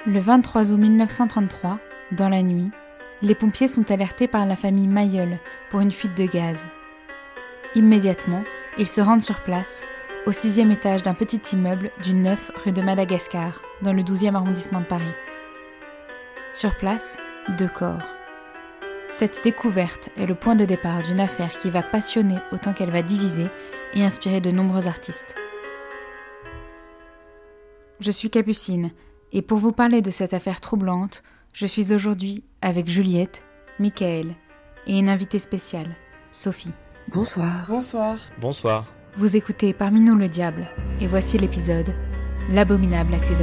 Le 23 août 1933, dans la nuit, les pompiers sont alertés par la famille Mailleul pour une fuite de gaz. Immédiatement, ils se rendent sur place, au 6e étage d'un petit immeuble du 9 rue de Madagascar, dans le 12e arrondissement de Paris. Sur place, 2 corps. Cette découverte est le point de départ d'une affaire qui va passionner autant qu'elle va diviser et inspirer de nombreux artistes. Je suis Capucine, et pour vous parler de cette affaire troublante, je suis aujourd'hui avec Juliette, Michael et une invitée spéciale, Sophie. Bonsoir. Bonsoir. Bonsoir. Vous écoutez Parmi nous le diable, et voici l'épisode « L'abominable accusation ».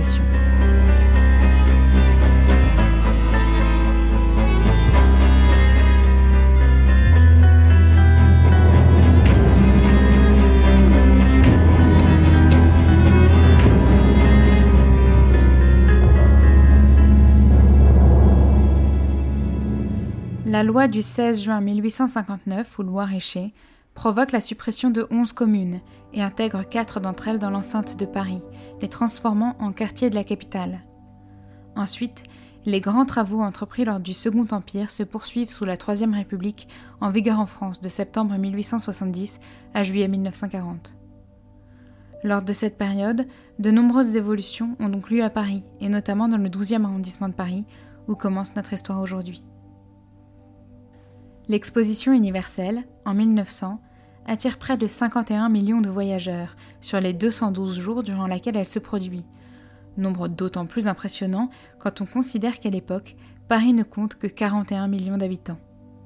La loi du 16 juin 1859, ou loi Richer, provoque la suppression de 11 communes et intègre 4 d'entre elles dans l'enceinte de Paris, les transformant en quartiers de la capitale. Ensuite, les grands travaux entrepris lors du Second Empire se poursuivent sous la Troisième République, en vigueur en France de septembre 1870 à juillet 1940. Lors de cette période, de nombreuses évolutions ont donc lieu à Paris, et notamment dans le 12e arrondissement de Paris, où commence notre histoire aujourd'hui. L'exposition universelle, en 1900, attire près de 51 millions de voyageurs sur les 212 jours durant laquelle elle se produit. Nombre d'autant plus impressionnant quand on considère qu'à l'époque, Paris ne compte que 41 millions d'habitants.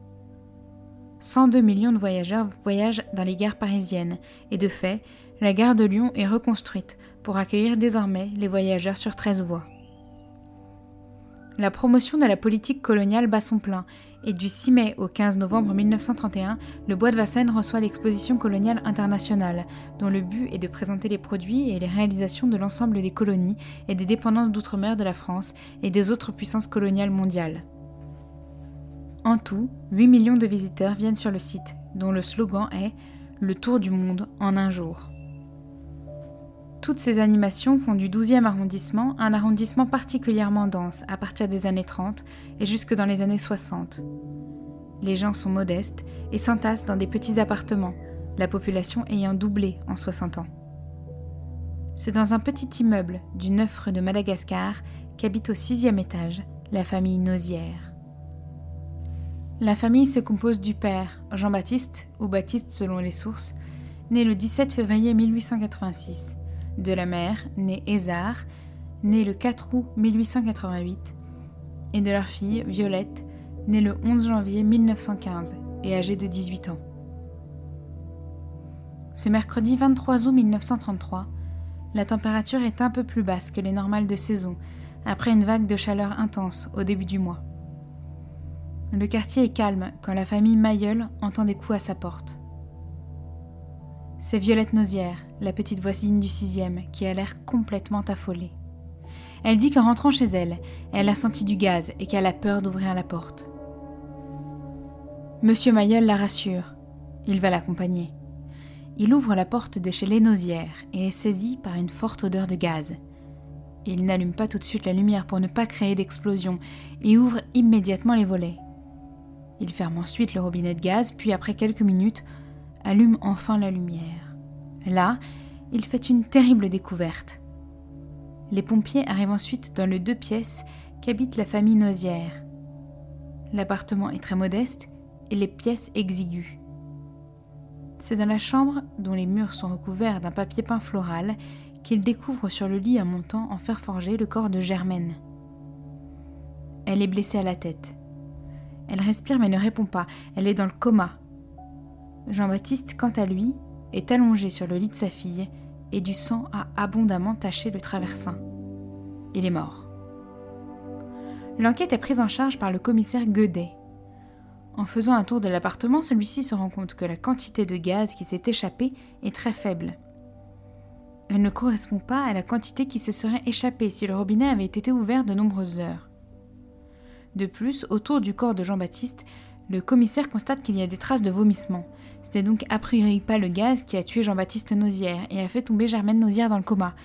102 millions de voyageurs voyagent dans les gares parisiennes et de fait, la gare de Lyon est reconstruite pour accueillir désormais les voyageurs sur 13 voies. La promotion de la politique coloniale bat son plein et du 6 mai au 15 novembre 1931, le Bois de Vincennes reçoit l'exposition coloniale internationale, dont le but est de présenter les produits et les réalisations de l'ensemble des colonies et des dépendances d'outre-mer de la France et des autres puissances coloniales mondiales. En tout, 8 millions de visiteurs viennent sur le site, dont le slogan est « Le tour du monde en un jour ». Toutes ces animations font du 12e arrondissement un arrondissement particulièrement dense à partir des années 30 et jusque dans les années 60. Les gens sont modestes et s'entassent dans des petits appartements, la population ayant doublé en 60 ans. C'est dans un petit immeuble du 9 rue de Madagascar qu'habite au 6e étage la famille Nozière. La famille se compose du père, Jean-Baptiste, ou Baptiste selon les sources, né le 17 février 1886, de la mère, née Hézard, née le 4 août 1888, et de leur fille, Violette, née le 11 janvier 1915 et âgée de 18 ans. Ce mercredi 23 août 1933, la température est un peu plus basse que les normales de saison, après une vague de chaleur intense au début du mois. Le quartier est calme quand la famille Mailleul entend des coups à sa porte. C'est Violette Nozière, la petite voisine du 6e, qui a l'air complètement affolée. Elle dit qu'en rentrant chez elle, elle a senti du gaz et qu'elle a peur d'ouvrir la porte. Monsieur Mailleul la rassure. Il va l'accompagner. Il ouvre la porte de chez les Nozières et est saisi par une forte odeur de gaz. Il n'allume pas tout de suite la lumière pour ne pas créer d'explosion et ouvre immédiatement les volets. Il ferme ensuite le robinet de gaz, puis après quelques minutes, allume enfin la lumière. Là, il fait une terrible découverte. Les pompiers arrivent ensuite dans le 2 pièces qu'habite la famille Nozière. L'appartement est très modeste et les pièces exiguës. C'est dans la chambre, dont les murs sont recouverts d'un papier peint floral, qu'ils découvrent sur le lit à montant en fer forgé le corps de Germaine. Elle est blessée à la tête. Elle respire mais ne répond pas, elle est dans le coma. Jean-Baptiste, quant à lui, est allongé sur le lit de sa fille et du sang a abondamment taché le traversin. Il est mort. L'enquête est prise en charge par le commissaire Guedet. En faisant un tour de l'appartement, celui-ci se rend compte que la quantité de gaz qui s'est échappée est très faible. Elle ne correspond pas à la quantité qui se serait échappée si le robinet avait été ouvert de nombreuses heures. De plus, autour du corps de Jean-Baptiste, le commissaire constate qu'il y a des traces de vomissement. Ce n'est donc a priori pas le gaz qui a tué Jean-Baptiste Nozière et a fait tomber Germaine Nozière dans le coma,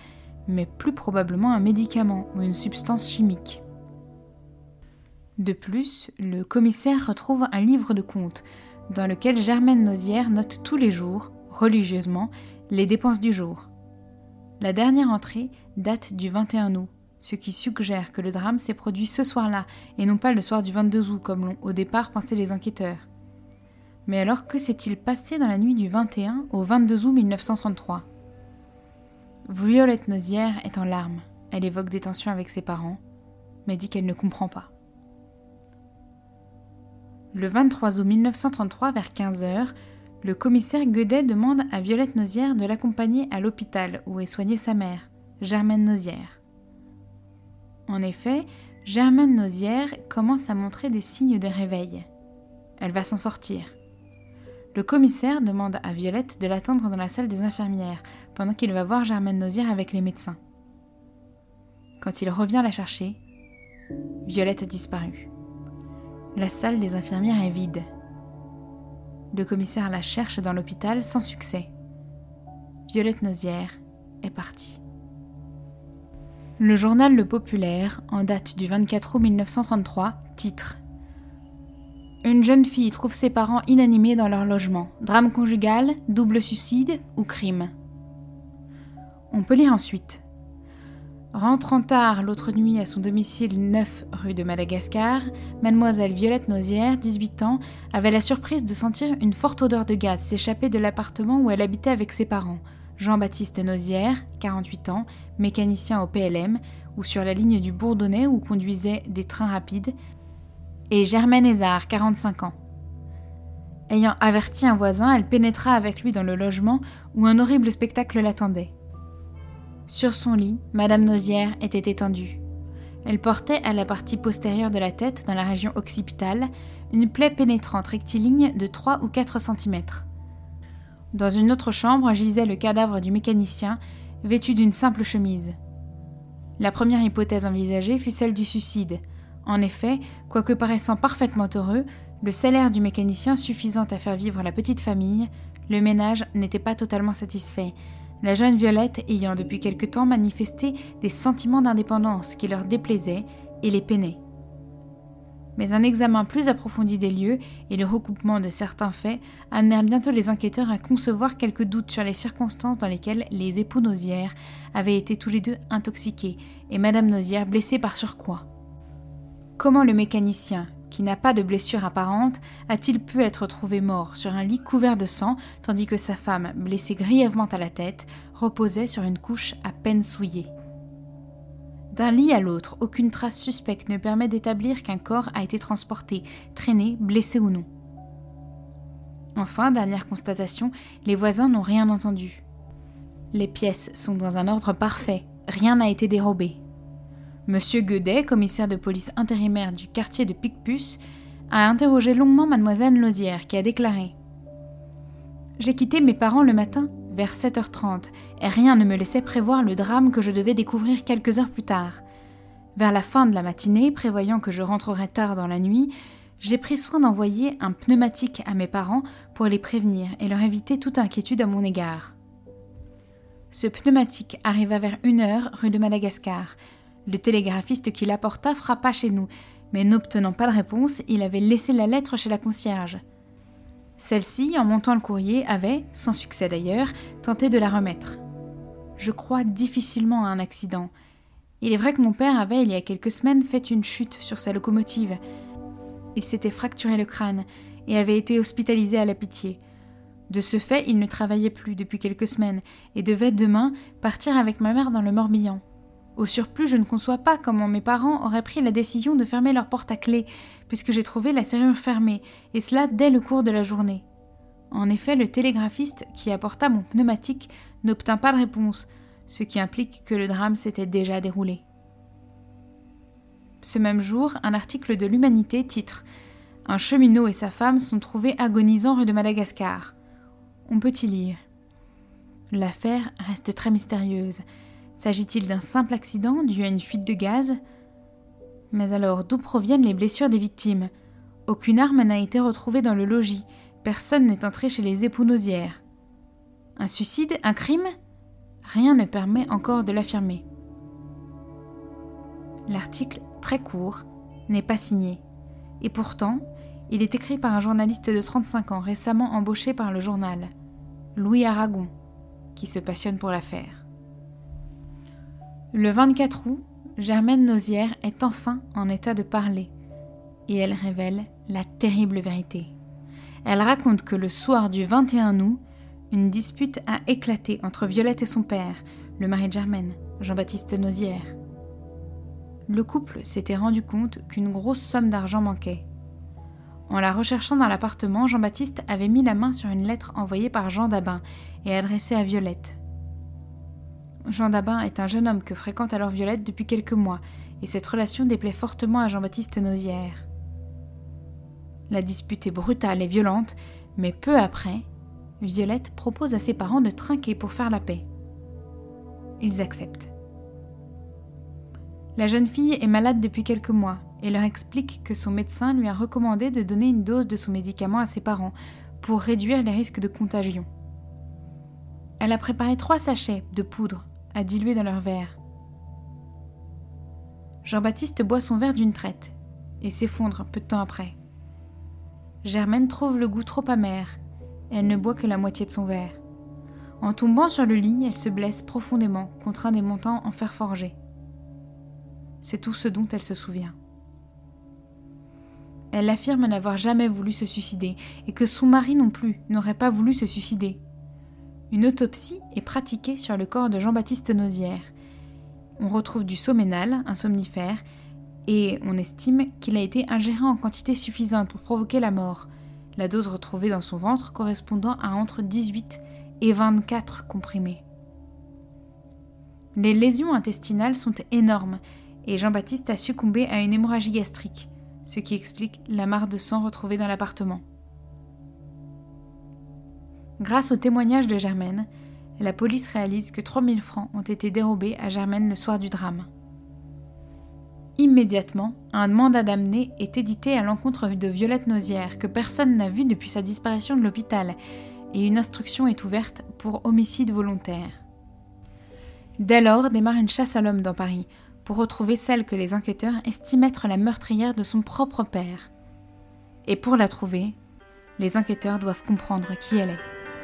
mais plus probablement un médicament ou une substance chimique. De plus, le commissaire retrouve un livre de comptes dans lequel Germaine Nozières note tous les jours, religieusement, les dépenses du jour. La dernière entrée date du 21 août, ce qui suggère que le drame s'est produit ce soir-là et non pas le soir du 22 août comme l'ont au départ pensé les enquêteurs. Mais alors que s'est-il passé dans la nuit du 21 au 22 août 1933 ? Violette Nozières est en larmes. Elle évoque des tensions avec ses parents, mais dit qu'elle ne comprend pas. Le 23 août 1933, vers 15h, le commissaire Guedet demande à Violette Nozières de l'accompagner à l'hôpital où est soignée sa mère, Germaine Nozières. En effet, Germaine Nozières commence à montrer des signes de réveil. Elle va s'en sortir. Le commissaire demande à Violette de l'attendre dans la salle des infirmières pendant qu'il va voir Germaine Nozières avec les médecins. Quand il revient la chercher, Violette a disparu. La salle des infirmières est vide. Le commissaire la cherche dans l'hôpital sans succès. Violette Nozières est partie. Le journal Le Populaire, en date du 24 août 1933, titre « Une jeune fille trouve ses parents inanimés dans leur logement. Drame conjugal, double suicide ou crime ?» On peut lire ensuite. Rentrant tard l'autre nuit à son domicile 9 rue de Madagascar, mademoiselle Violette Nozières, 18 ans, avait la surprise de sentir une forte odeur de gaz s'échapper de l'appartement où elle habitait avec ses parents, Jean-Baptiste Nozières, 48 ans, mécanicien au PLM, ou sur la ligne du Bourdonnais où conduisait des trains rapides, et Germaine Hézard, 45 ans. Ayant averti un voisin, elle pénétra avec lui dans le logement où un horrible spectacle l'attendait. Sur son lit, Madame Nozières était étendue. Elle portait à la partie postérieure de la tête, dans la région occipitale, une plaie pénétrante rectiligne de 3 ou 4 cm. Dans une autre chambre gisait le cadavre du mécanicien, vêtu d'une simple chemise. La première hypothèse envisagée fut celle du suicide. En effet, quoique paraissant parfaitement heureux, le salaire du mécanicien suffisant à faire vivre la petite famille, le ménage n'était pas totalement satisfait, la jeune Violette ayant depuis quelque temps manifesté des sentiments d'indépendance qui leur déplaisaient et les peinaient. Mais un examen plus approfondi des lieux et le recoupement de certains faits amenèrent bientôt les enquêteurs à concevoir quelques doutes sur les circonstances dans lesquelles les époux Nozières avaient été tous les deux intoxiqués et Madame Nozières blessée par surcroît. Comment le mécanicien, qui n'a pas de blessure apparente, a-t-il pu être trouvé mort sur un lit couvert de sang, tandis que sa femme, blessée grièvement à la tête, reposait sur une couche à peine souillée ? D'un lit à l'autre, aucune trace suspecte ne permet d'établir qu'un corps a été transporté, traîné, blessé ou non. Enfin, dernière constatation, les voisins n'ont rien entendu. Les pièces sont dans un ordre parfait, rien n'a été dérobé. Monsieur Guedet, commissaire de police intérimaire du quartier de Picpus, a interrogé longuement mademoiselle Nozières, qui a déclaré « J'ai quitté mes parents le matin, vers 7h30, et rien ne me laissait prévoir le drame que je devais découvrir quelques heures plus tard. Vers la fin de la matinée, prévoyant que je rentrerais tard dans la nuit, j'ai pris soin d'envoyer un pneumatique à mes parents pour les prévenir et leur éviter toute inquiétude à mon égard. Ce pneumatique arriva vers 1h rue de Madagascar. Le télégraphiste qui l'apporta frappa chez nous, mais n'obtenant pas de réponse, il avait laissé la lettre chez la concierge. Celle-ci, en montant le courrier, avait, sans succès d'ailleurs, tenté de la remettre. Je crois difficilement à un accident. Il est vrai que mon père avait, il y a quelques semaines, fait une chute sur sa locomotive. Il s'était fracturé le crâne et avait été hospitalisé à la Pitié. De ce fait, il ne travaillait plus depuis quelques semaines et devait demain partir avec ma mère dans le Morbihan. Au surplus, je ne conçois pas comment mes parents auraient pris la décision de fermer leur porte à clé, puisque j'ai trouvé la serrure fermée, et cela dès le cours de la journée. En effet, le télégraphiste qui apporta mon pneumatique n'obtint pas de réponse, ce qui implique que le drame s'était déjà déroulé. Ce même jour, un article de l'Humanité titre « Un cheminot et sa femme sont trouvés agonisants rue de Madagascar ». On peut y lire « L'affaire reste très mystérieuse. S'agit-il d'un simple accident dû à une fuite de gaz ? Mais alors, d'où proviennent les blessures des victimes ? Aucune arme n'a été retrouvée dans le logis. Personne n'est entré chez les époux Nozières. Un suicide ? Un crime ? rien ne permet encore de l'affirmer. L'article, très court, n'est pas signé, et pourtant, il est écrit par un journaliste de 35 ans récemment embauché par le journal, Louis Aragon, qui se passionne pour l'affaire. Le 24 août, Germaine Nozière est enfin en état de parler, et elle révèle la terrible vérité. Elle raconte que le soir du 21 août, une dispute a éclaté entre Violette et son père, le mari de Germaine, Jean-Baptiste Nozière. Le couple s'était rendu compte qu'une grosse somme d'argent manquait. En la recherchant dans l'appartement, Jean-Baptiste avait mis la main sur une lettre envoyée par Jean Dabin et adressée à Violette. Jean Dabin est un jeune homme que fréquente alors Violette depuis quelques mois, et cette relation déplaît fortement à Jean-Baptiste Nozière. La dispute est brutale et violente, mais peu après, Violette propose à ses parents de trinquer pour faire la paix. Ils acceptent. La jeune fille est malade depuis quelques mois et leur explique que son médecin lui a recommandé de donner une dose de son médicament à ses parents pour réduire les risques de contagion. Elle a préparé 3 sachets de poudre à diluer dans leur verre. Jean-Baptiste boit son verre d'une traite et s'effondre peu de temps après. Germaine trouve le goût trop amer. Elle ne boit que la moitié de son verre. En tombant sur le lit, elle se blesse profondément contre un des montants en fer forgé. C'est tout ce dont elle se souvient. Elle affirme n'avoir jamais voulu se suicider et que son mari non plus n'aurait pas voulu se suicider. Une autopsie est pratiquée sur le corps de Jean-Baptiste Nozière. On retrouve du soménal, un somnifère, et on estime qu'il a été ingéré en quantité suffisante pour provoquer la mort, la dose retrouvée dans son ventre correspondant à entre 18 et 24 comprimés. Les lésions intestinales sont énormes et Jean-Baptiste a succombé à une hémorragie gastrique, ce qui explique la mare de sang retrouvée dans l'appartement. Grâce au témoignage de Germaine, la police réalise que 3 000 francs ont été dérobés à Germaine le soir du drame. Immédiatement, un mandat d'amener est édité à l'encontre de Violette Nozière, que personne n'a vue depuis sa disparition de l'hôpital, et une instruction est ouverte pour homicide volontaire. Dès lors démarre une chasse à l'homme dans Paris, pour retrouver celle que les enquêteurs estiment être la meurtrière de son propre père. Et pour la trouver, les enquêteurs doivent comprendre qui elle est.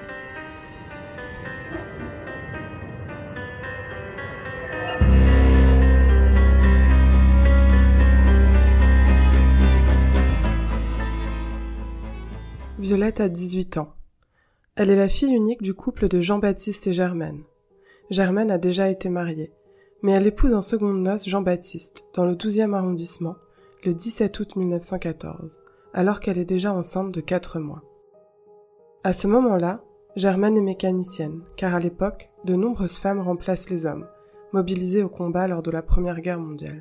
Violette a 18 ans. Elle est la fille unique du couple de Jean-Baptiste et Germaine. Germaine a déjà été mariée, mais elle épouse en secondes noces Jean-Baptiste, dans le 12e arrondissement, le 17 août 1914, alors qu'elle est déjà enceinte de 4 mois. À ce moment-là, Germaine est mécanicienne, car à l'époque, de nombreuses femmes remplacent les hommes, mobilisés au combat lors de la Première Guerre mondiale.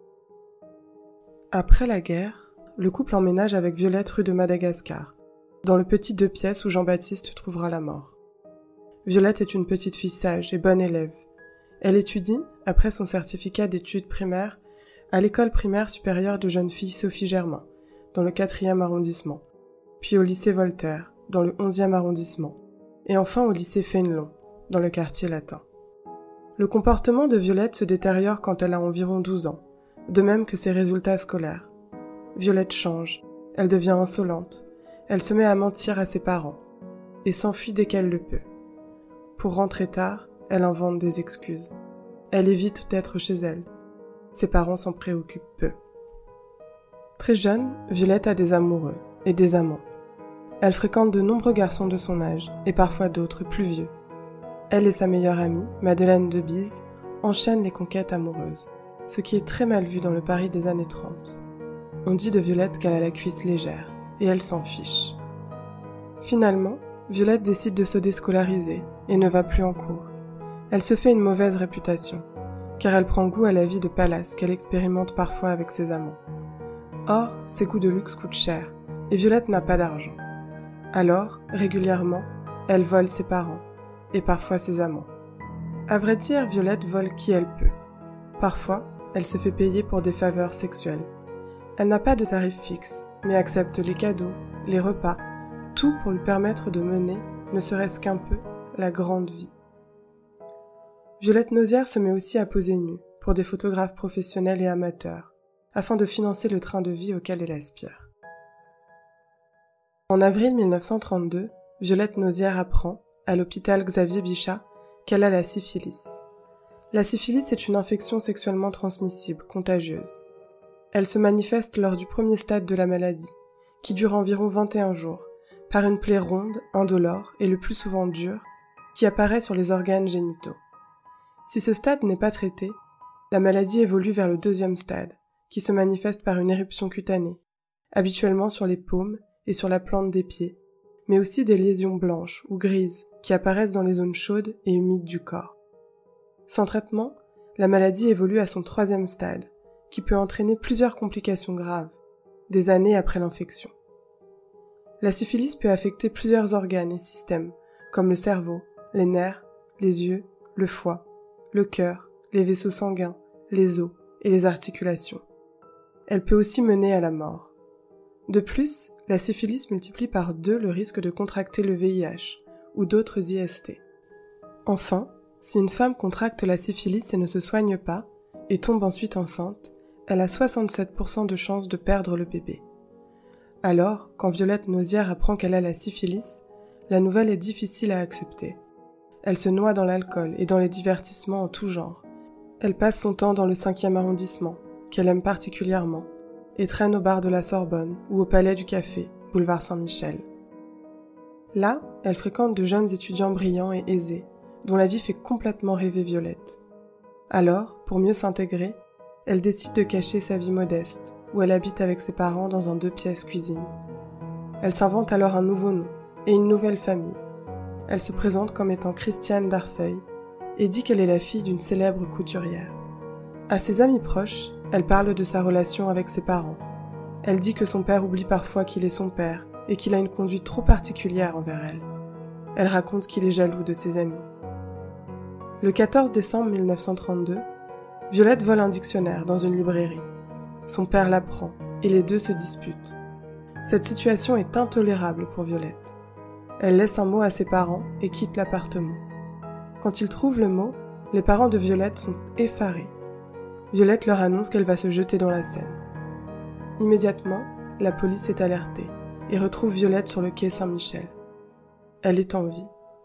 Après la guerre, le couple emménage avec Violette rue de Madagascar, dans le petit 2 pièces où Jean-Baptiste trouvera la mort. Violette est une petite fille sage et bonne élève. Elle étudie, après son certificat d'études primaires, à l'école primaire supérieure de jeunes filles Sophie Germain, dans le 4e arrondissement, puis au lycée Voltaire, dans le 11e arrondissement, et enfin au lycée Fénelon, dans le quartier latin. Le comportement de Violette se détériore quand elle a environ 12 ans, de même que ses résultats scolaires. Violette change, elle devient insolente, elle se met à mentir à ses parents, et s'enfuit dès qu'elle le peut. Pour rentrer tard, elle invente des excuses. Elle évite d'être chez elle. Ses parents s'en préoccupent peu. Très jeune, Violette a des amoureux et des amants. Elle fréquente de nombreux garçons de son âge, et parfois d'autres plus vieux. Elle et sa meilleure amie, Madeleine de Bise, enchaînent les conquêtes amoureuses, ce qui est très mal vu dans le Paris des années 30. On dit de Violette qu'elle a la cuisse légère, et elle s'en fiche. Finalement, Violette décide de se déscolariser et ne va plus en cours. Elle se fait une mauvaise réputation, car elle prend goût à la vie de palace qu'elle expérimente parfois avec ses amants. Or, ses goûts de luxe coûtent cher, et Violette n'a pas d'argent. Alors, régulièrement, elle vole ses parents, et parfois ses amants. À vrai dire, Violette vole qui elle peut. Parfois, elle se fait payer pour des faveurs sexuelles. Elle n'a pas de tarif fixe, mais accepte les cadeaux, les repas, tout pour lui permettre de mener, ne serait-ce qu'un peu, la grande vie. Violette Nozière se met aussi à poser nue, pour des photographes professionnels et amateurs, afin de financer le train de vie auquel elle aspire. En avril 1932, Violette Nozière apprend, à l'hôpital Xavier Bichat, qu'elle a la syphilis. La syphilis est une infection sexuellement transmissible, contagieuse. Elle se manifeste lors du premier stade de la maladie, qui dure environ 21 jours, par une plaie ronde, indolore et le plus souvent dure, qui apparaît sur les organes génitaux. Si ce stade n'est pas traité, la maladie évolue vers le deuxième stade, qui se manifeste par une éruption cutanée, habituellement sur les paumes et sur la plante des pieds, mais aussi des lésions blanches ou grises qui apparaissent dans les zones chaudes et humides du corps. Sans traitement, la maladie évolue à son troisième stade, qui peut entraîner plusieurs complications graves, des années après l'infection. La syphilis peut affecter plusieurs organes et systèmes, comme le cerveau, les nerfs, les yeux, le foie, le cœur, les vaisseaux sanguins, les os et les articulations. Elle peut aussi mener à la mort. De plus, la syphilis multiplie par 2 le risque de contracter le VIH ou d'autres IST. Enfin, si une femme contracte la syphilis et ne se soigne pas, et tombe ensuite enceinte, elle a 67% de chances de perdre le bébé. Alors, quand Violette Nozière apprend qu'elle a la syphilis, la nouvelle est difficile à accepter. Elle se noie dans l'alcool et dans les divertissements en tout genre. Elle passe son temps dans le 5e arrondissement, qu'elle aime particulièrement, et traîne au bar de la Sorbonne ou au Palais du Café, boulevard Saint-Michel. Là, elle fréquente de jeunes étudiants brillants et aisés, dont la vie fait complètement rêver Violette. Alors, pour mieux s'intégrer, elle décide de cacher sa vie modeste, où elle habite avec ses parents dans un 2 pièces cuisine. Elle s'invente alors un nouveau nom et une nouvelle famille. Elle se présente comme étant Christiane Darfeuille et dit qu'elle est la fille d'une célèbre couturière. À ses amis proches, elle parle de sa relation avec ses parents. Elle dit que son père oublie parfois qu'il est son père et qu'il a une conduite trop particulière envers elle. Elle raconte qu'il est jaloux de ses amis. Le 14 décembre 1932, Violette vole un dictionnaire dans une librairie. Son père l'apprend et les deux se disputent. Cette situation est intolérable pour Violette. Elle laisse un mot à ses parents et quitte l'appartement. Quand ils trouvent le mot, les parents de Violette sont effarés. Violette leur annonce qu'elle va se jeter dans la Seine. Immédiatement, la police est alertée et retrouve Violette sur le quai Saint-Michel. Elle est en vie.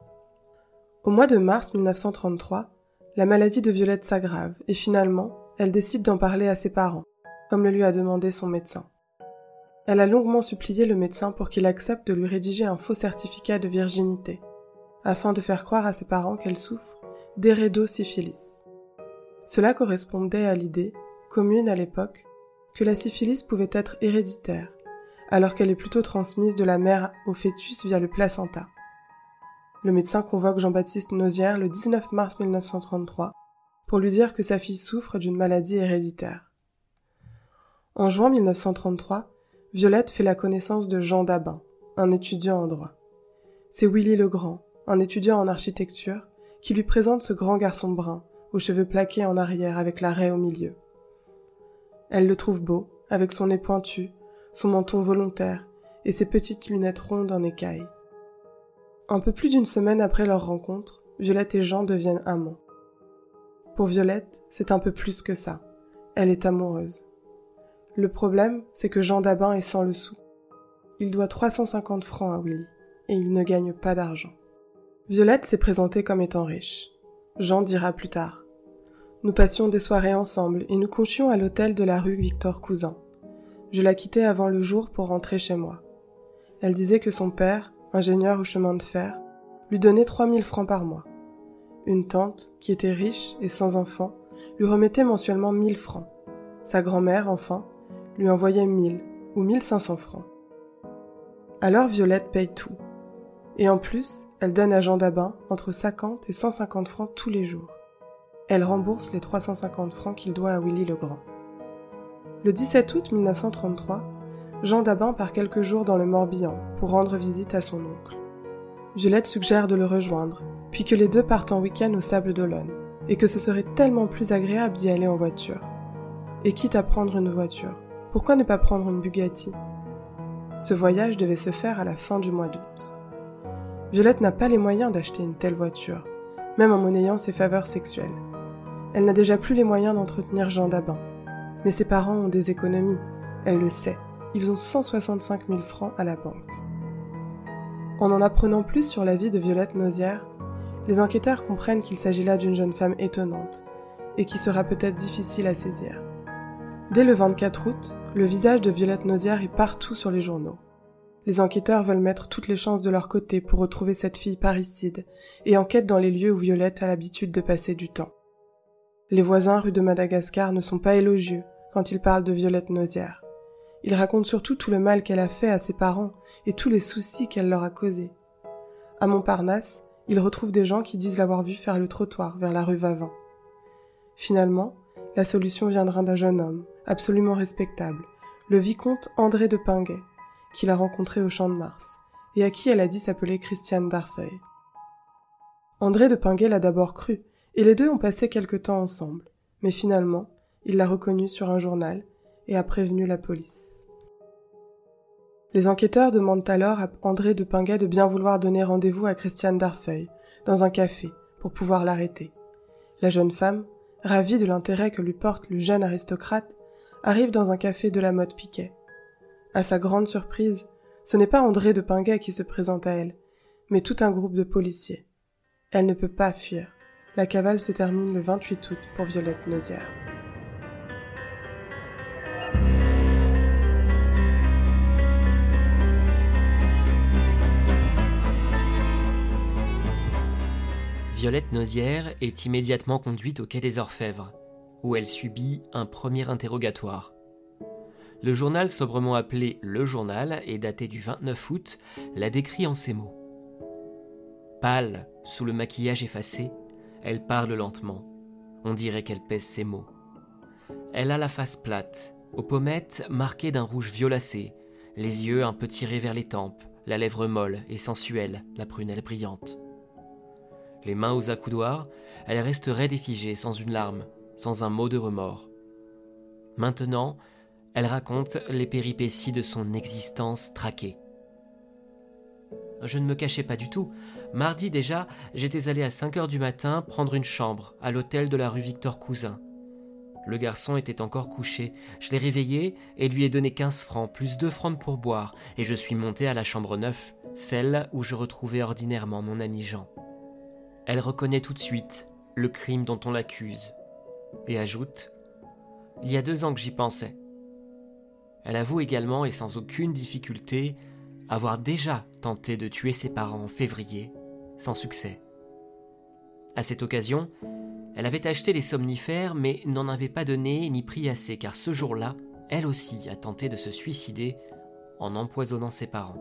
Au mois de mars 1933, la maladie de Violette s'aggrave et finalement, elle décide d'en parler à ses parents, comme le lui a demandé son médecin. Elle a longuement supplié le médecin pour qu'il accepte de lui rédiger un faux certificat de virginité, afin de faire croire à ses parents qu'elle souffre d'érédosyphilis. Cela correspondait à l'idée, commune à l'époque, que la syphilis pouvait être héréditaire, alors qu'elle est plutôt transmise de la mère au fœtus via le placenta. Le médecin convoque Jean-Baptiste Nozière le 19 mars 1933 pour lui dire que sa fille souffre d'une maladie héréditaire. En juin 1933, Violette fait la connaissance de Jean Dabin, un étudiant en droit. C'est Willy Legrand, un étudiant en architecture, qui lui présente ce grand garçon brun, aux cheveux plaqués en arrière avec la raie au milieu. Elle le trouve beau, avec son nez pointu, son menton volontaire et ses petites lunettes rondes en écaille. Un peu plus d'1 semaine après leur rencontre, Violette et Jean deviennent amants. Pour Violette, c'est un peu plus que ça. Elle est amoureuse. Le problème, c'est que Jean Dabin est sans le sou. Il doit 350 francs à Willy, et il ne gagne pas d'argent. Violette s'est présentée comme étant riche. Jean dira plus tard. Nous passions des soirées ensemble et nous couchions à l'hôtel de la rue Victor Cousin. Je la quittais avant le jour pour rentrer chez moi. Elle disait que son père, ingénieur au chemin de fer, lui donnait 3000 francs par mois. Une tante, qui était riche et sans enfant, lui remettait mensuellement 1000 francs. Sa grand-mère, enfin, lui envoyait 1000 ou 1500 francs. Alors Violette paye tout. Et en plus, elle donne à Jean Dabin entre 50 et 150 francs tous les jours. Elle rembourse les 350 francs qu'il doit à Willy Legrand. Le 17 août 1933, Jean Dabin part quelques jours dans le Morbihan pour rendre visite à son oncle. Violette suggère de le rejoindre, puis que les deux partent en week-end au Sables d'Olonne, et que ce serait tellement plus agréable d'y aller en voiture. Et quitte à prendre une voiture, pourquoi ne pas prendre une Bugatti ? Ce voyage devait se faire à la fin du mois d'août. Violette n'a pas les moyens d'acheter une telle voiture, même en monnayant ses faveurs sexuelles. Elle n'a déjà plus les moyens d'entretenir Jean Dabin. Mais ses parents ont des économies, elle le sait. Ils ont 165 000 francs à la banque. En apprenant plus sur la vie de Violette Nozière, les enquêteurs comprennent qu'il s'agit là d'une jeune femme étonnante et qui sera peut-être difficile à saisir. Dès le 24 août, le visage de Violette Nozière est partout sur les journaux. Les enquêteurs veulent mettre toutes les chances de leur côté pour retrouver cette fille parricide et enquêtent dans les lieux où Violette a l'habitude de passer du temps. Les voisins rue de Madagascar ne sont pas élogieux quand ils parlent de Violette Nozière. Ils racontent surtout tout le mal qu'elle a fait à ses parents et tous les soucis qu'elle leur a causés. À Montparnasse, ils retrouvent des gens qui disent l'avoir vue faire le trottoir vers la rue Vavin. Finalement, la solution viendra d'un jeune homme, absolument respectable, le vicomte André de Pinguet, qu'il a rencontré au Champ de Mars, et à qui elle a dit s'appeler Christiane Darfeuil. André de Pinguet l'a d'abord cru, et les deux ont passé quelque temps ensemble, mais finalement, il l'a reconnue sur un journal et a prévenu la police. Les enquêteurs demandent alors à André de Pinguet de bien vouloir donner rendez-vous à Christiane Darfeuil, dans un café, pour pouvoir l'arrêter. La jeune femme, ravie de l'intérêt que lui porte le jeune aristocrate, arrive dans un café de la mode Piquet. À sa grande surprise, ce n'est pas André de Pinguet qui se présente à elle, mais tout un groupe de policiers. Elle ne peut pas fuir. La cavale se termine le 28 août pour Violette Nozière. Violette Nozière est immédiatement conduite au quai des Orfèvres, où elle subit un premier interrogatoire. Le journal sobrement appelé Le Journal et daté du 29 août la décrit en ces mots. Pâle, sous le maquillage effacé, elle parle lentement. On dirait qu'elle pèse ses mots. Elle a la face plate, aux pommettes marquées d'un rouge violacé, les yeux un peu tirés vers les tempes, la lèvre molle et sensuelle, la prunelle brillante. Les mains aux accoudoirs, elle reste raide et figée, sans une larme, sans un mot de remords. Maintenant, elle raconte les péripéties de son existence traquée. Je ne me cachais pas du tout. Mardi déjà, j'étais allé à 5h du matin prendre une chambre à l'hôtel de la rue Victor Cousin. Le garçon était encore couché. Je l'ai réveillé et lui ai donné 15 francs, plus 2 francs de pourboire, et je suis monté à la chambre 9, celle où je retrouvais ordinairement mon ami Jean. Elle reconnaît tout de suite le crime dont on l'accuse, et ajoute « Il y a 2 ans que j'y pensais ». Elle avoue également, et sans aucune difficulté, avoir déjà tenté de tuer ses parents en février, sans succès. À cette occasion, elle avait acheté les somnifères, mais n'en avait pas donné ni pris assez, car ce jour-là, elle aussi a tenté de se suicider en empoisonnant ses parents.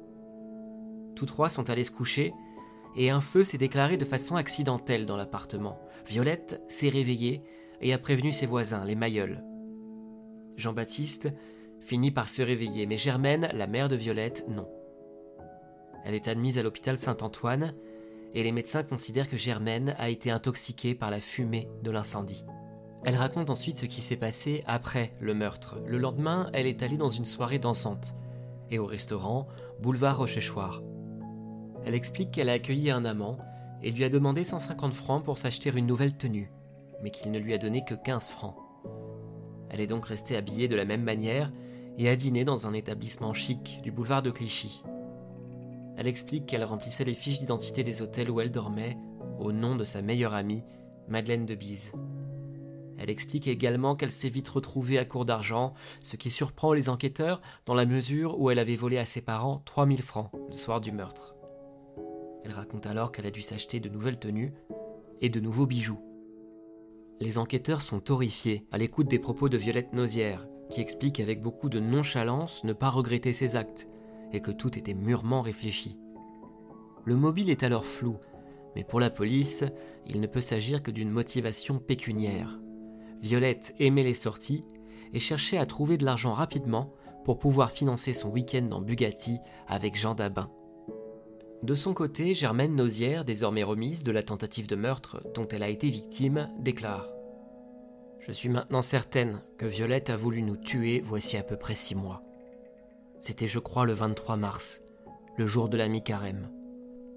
Tous 3 sont allés se coucher, et un feu s'est déclaré de façon accidentelle dans l'appartement. Violette s'est réveillée et a prévenu ses voisins, les Mailleuls. Jean-Baptiste finit par se réveiller, mais Germaine, la mère de Violette, non. Elle est admise à l'hôpital Saint-Antoine et les médecins considèrent que Germaine a été intoxiquée par la fumée de l'incendie. Elle raconte ensuite ce qui s'est passé après le meurtre. Le lendemain, elle est allée dans une soirée dansante et au restaurant Boulevard Rochechouart. Elle explique qu'elle a accueilli un amant et lui a demandé 150 francs pour s'acheter une nouvelle tenue, mais qu'il ne lui a donné que 15 francs. Elle est donc restée habillée de la même manière et a dîné dans un établissement chic du boulevard de Clichy. Elle explique qu'elle remplissait les fiches d'identité des hôtels où elle dormait au nom de sa meilleure amie, Madeleine de Bise. Elle explique également qu'elle s'est vite retrouvée à court d'argent, ce qui surprend les enquêteurs dans la mesure où elle avait volé à ses parents 3 000 francs le soir du meurtre. Elle raconte alors qu'elle a dû s'acheter de nouvelles tenues et de nouveaux bijoux. Les enquêteurs sont horrifiés à l'écoute des propos de Violette Nozière, qui explique avec beaucoup de nonchalance ne pas regretter ses actes et que tout était mûrement réfléchi. Le mobile est alors flou, mais pour la police, il ne peut s'agir que d'une motivation pécuniaire. Violette aimait les sorties et cherchait à trouver de l'argent rapidement pour pouvoir financer son week-end en Bugatti avec Jean Dabin. De son côté, Germaine Nozière, désormais remise de la tentative de meurtre dont elle a été victime, déclare « Je suis maintenant certaine que Violette a voulu nous tuer voici à peu près 6 mois. C'était, je crois, le 23 mars, le jour de la mi-carême.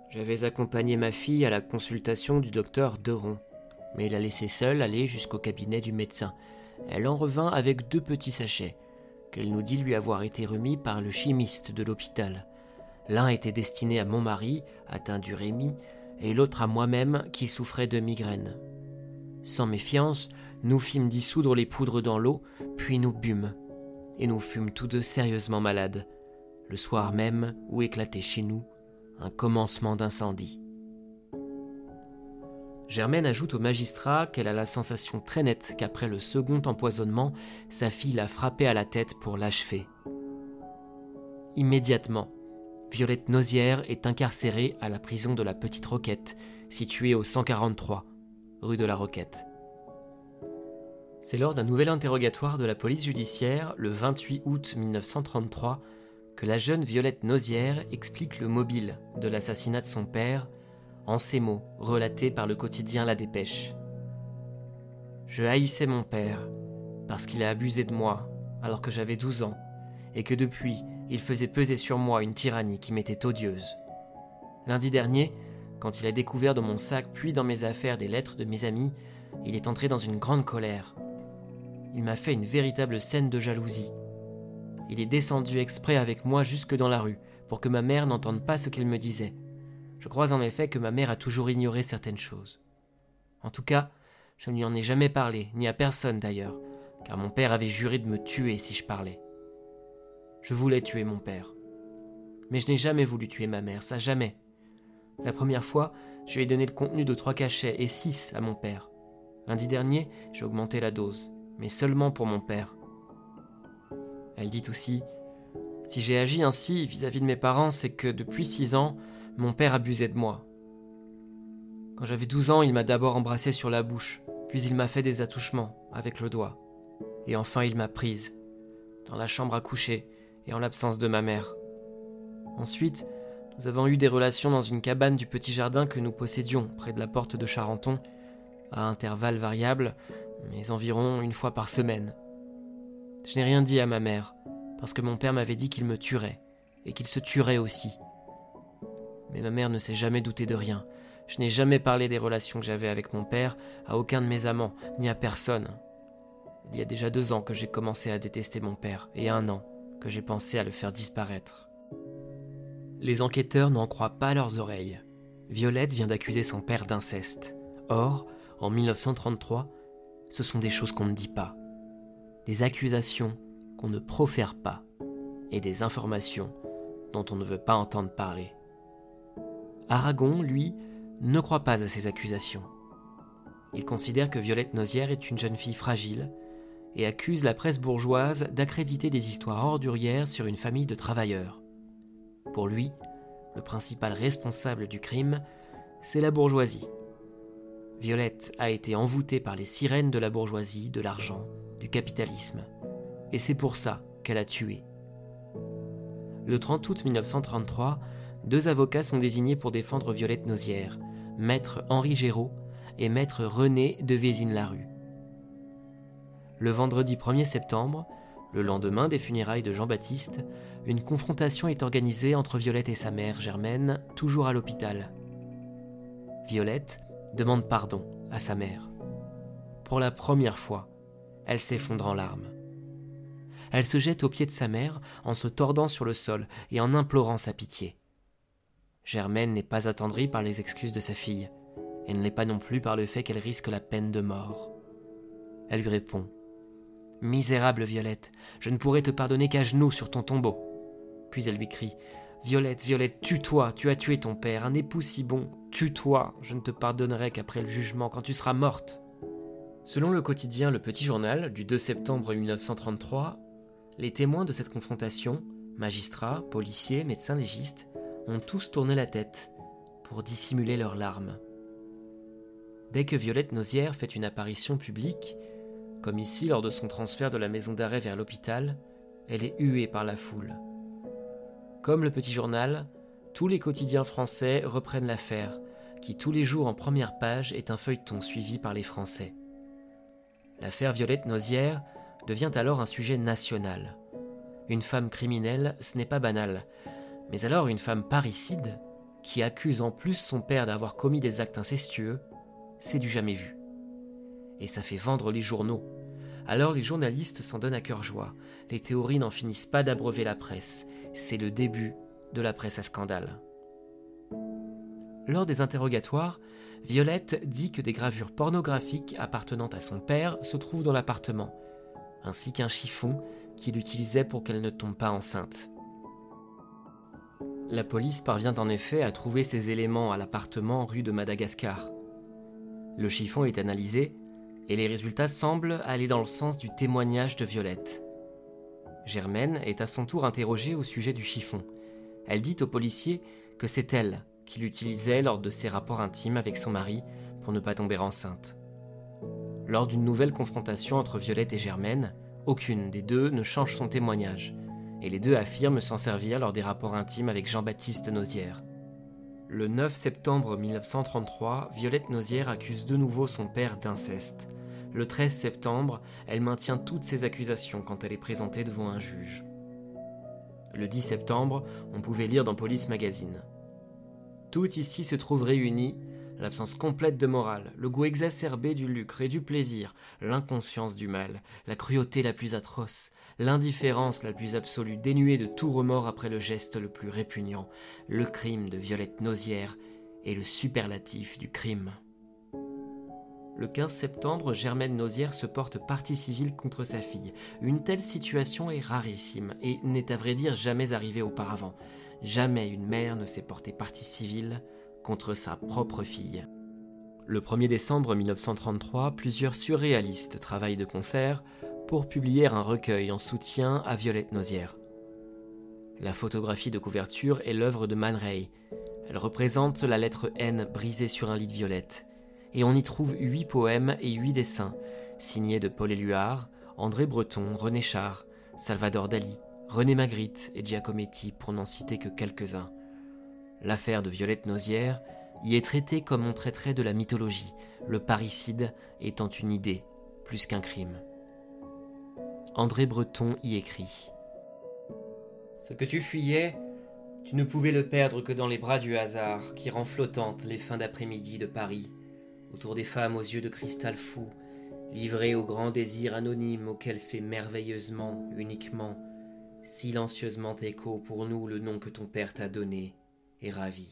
J'avais accompagné ma fille à la consultation du docteur Deron, mais il l'a laissée seule aller jusqu'au cabinet du médecin. Elle en revint avec 2 petits sachets, qu'elle nous dit lui avoir été remis par le chimiste de l'hôpital. L'un était destiné à mon mari, atteint du rémi, et l'autre à moi-même, qui souffrait de migraine. Sans méfiance, nous fîmes dissoudre les poudres dans l'eau, puis nous bûmes, et nous fûmes tous 2 sérieusement malades, le soir même où éclatait chez nous un commencement d'incendie. Germaine ajoute au magistrat qu'elle a la sensation très nette qu'après le second empoisonnement, sa fille l'a frappée à la tête pour l'achever. Immédiatement, Violette Nozière est incarcérée à la prison de la Petite Roquette, située au 143, rue de la Roquette. C'est lors d'un nouvel interrogatoire de la police judiciaire, le 28 août 1933, que la jeune Violette Nozière explique le mobile de l'assassinat de son père en ces mots relatés par le quotidien La Dépêche. « Je haïssais mon père parce qu'il a abusé de moi alors que j'avais 12 ans et que depuis, il faisait peser sur moi une tyrannie qui m'était odieuse. Lundi dernier, quand il a découvert dans mon sac puis dans mes affaires des lettres de mes amis, il est entré dans une grande colère. Il m'a fait une véritable scène de jalousie. Il est descendu exprès avec moi jusque dans la rue, pour que ma mère n'entende pas ce qu'il me disait. Je crois en effet que ma mère a toujours ignoré certaines choses. En tout cas, je ne lui en ai jamais parlé, ni à personne d'ailleurs, car mon père avait juré de me tuer si je parlais. Je voulais tuer mon père. Mais je n'ai jamais voulu tuer ma mère, ça jamais. La première fois, je lui ai donné le contenu de 3 cachets et 6 à mon père. Lundi dernier, j'ai augmenté la dose, mais seulement pour mon père. Elle dit aussi « Si j'ai agi ainsi vis-à-vis de mes parents, c'est que depuis 6 ans, mon père abusait de moi. Quand j'avais 12 ans, il m'a d'abord embrassé sur la bouche, puis il m'a fait des attouchements avec le doigt. Et enfin, il m'a prise, dans la chambre à coucher et en l'absence de ma mère. Ensuite, nous avons eu des relations dans une cabane du petit jardin que nous possédions près de la porte de Charenton, à intervalles variables, mais environ 1 fois par semaine. Je n'ai rien dit à ma mère, parce que mon père m'avait dit qu'il me tuerait, et qu'il se tuerait aussi. Mais ma mère ne s'est jamais doutée de rien. Je n'ai jamais parlé des relations que j'avais avec mon père à aucun de mes amants, ni à personne. Il y a déjà 2 ans que j'ai commencé à détester mon père, et 1 an que j'ai pensé à le faire disparaître. » Les enquêteurs n'en croient pas leurs oreilles. Violette vient d'accuser son père d'inceste. Or, en 1933, ce sont des choses qu'on ne dit pas. Des accusations qu'on ne profère pas et des informations dont on ne veut pas entendre parler. Aragon, lui, ne croit pas à ces accusations. Il considère que Violette Nozière est une jeune fille fragile et accuse la presse bourgeoise d'accréditer des histoires ordurières sur une famille de travailleurs. Pour lui, le principal responsable du crime, c'est la bourgeoisie. Violette a été envoûtée par les sirènes de la bourgeoisie, de l'argent, du capitalisme. Et c'est pour ça qu'elle a tué. Le 30 août 1933, 2 avocats sont désignés pour défendre Violette Nozière, maître Henri Géraud et maître René de Vézine-Larue. Le vendredi 1er septembre, le lendemain des funérailles de Jean-Baptiste, une confrontation est organisée entre Violette et sa mère Germaine, toujours à l'hôpital. Violette demande pardon à sa mère. Pour la première fois, elle s'effondre en larmes. Elle se jette aux pieds de sa mère en se tordant sur le sol et en implorant sa pitié. Germaine n'est pas attendrie par les excuses de sa fille, et ne l'est pas non plus par le fait qu'elle risque la peine de mort. Elle lui répond « Misérable Violette, je ne pourrai te pardonner qu'à genoux sur ton tombeau. » Puis elle lui crie « Violette, Violette, tue-toi, tu as tué ton père, un époux si bon, tue-toi, je ne te pardonnerai qu'après le jugement, quand tu seras morte. » Selon le quotidien Le Petit Journal du 2 septembre 1933, les témoins de cette confrontation, magistrats, policiers, médecins légistes, ont tous tourné la tête pour dissimuler leurs larmes. Dès que Violette Nozière fait une apparition publique, comme ici lors de son transfert de la maison d'arrêt vers l'hôpital, elle est huée par la foule. Comme Le Petit Journal, tous les quotidiens français reprennent l'affaire, qui tous les jours en première page est un feuilleton suivi par les Français. L'affaire Violette Nozière devient alors un sujet national. Une femme criminelle, ce n'est pas banal, mais alors une femme parricide, qui accuse en plus son père d'avoir commis des actes incestueux, c'est du jamais vu. Et ça fait vendre les journaux. Alors les journalistes s'en donnent à cœur joie. Les théories n'en finissent pas d'abreuver la presse. C'est le début de la presse à scandale. Lors des interrogatoires, Violette dit que des gravures pornographiques appartenant à son père se trouvent dans l'appartement, ainsi qu'un chiffon qu'il utilisait pour qu'elle ne tombe pas enceinte. La police parvient en effet à trouver ces éléments à l'appartement rue de Madagascar. Le chiffon est analysé et les résultats semblent aller dans le sens du témoignage de Violette. Germaine est à son tour interrogée au sujet du chiffon. Elle dit au policier que c'est elle qui l'utilisait lors de ses rapports intimes avec son mari pour ne pas tomber enceinte. Lors d'une nouvelle confrontation entre Violette et Germaine, aucune des deux ne change son témoignage, et les deux affirment s'en servir lors des rapports intimes avec Jean-Baptiste Nozière. Le 9 septembre 1933, Violette Nozière accuse de nouveau son père d'inceste. Le 13 septembre, elle maintient toutes ses accusations quand elle est présentée devant un juge. Le 10 septembre, on pouvait lire dans Police Magazine. Tout ici se trouve réuni, l'absence complète de morale, le goût exacerbé du lucre et du plaisir, l'inconscience du mal, la cruauté la plus atroce, l'indifférence la plus absolue, dénuée de tout remords après le geste le plus répugnant, le crime de Violette Nozière et le superlatif du crime. Le 15 septembre, Germaine Nozière se porte partie civile contre sa fille. Une telle situation est rarissime et n'est à vrai dire jamais arrivée auparavant. Jamais une mère ne s'est portée partie civile contre sa propre fille. Le 1er décembre 1933, plusieurs surréalistes travaillent de concert pour publier un recueil en soutien à Violette Nozière. La photographie de couverture est l'œuvre de Man Ray. Elle représente la lettre N brisée sur un lit de violette. Et on y trouve 8 poèmes et 8 dessins, signés de Paul Éluard, André Breton, René Char, Salvador Dali, René Magritte et Giacometti, pour n'en citer que quelques-uns. L'affaire de Violette Nozière y est traitée comme on traiterait de la mythologie, le parricide étant une idée plus qu'un crime. André Breton y écrit « Ce que tu fuyais, tu ne pouvais le perdre que dans les bras du hasard qui rend flottantes les fins d'après-midi de Paris, autour des femmes aux yeux de cristal fou, livrées au grand désir anonyme auquel fait merveilleusement, uniquement, silencieusement écho pour nous le nom que ton père t'a donné et ravi. »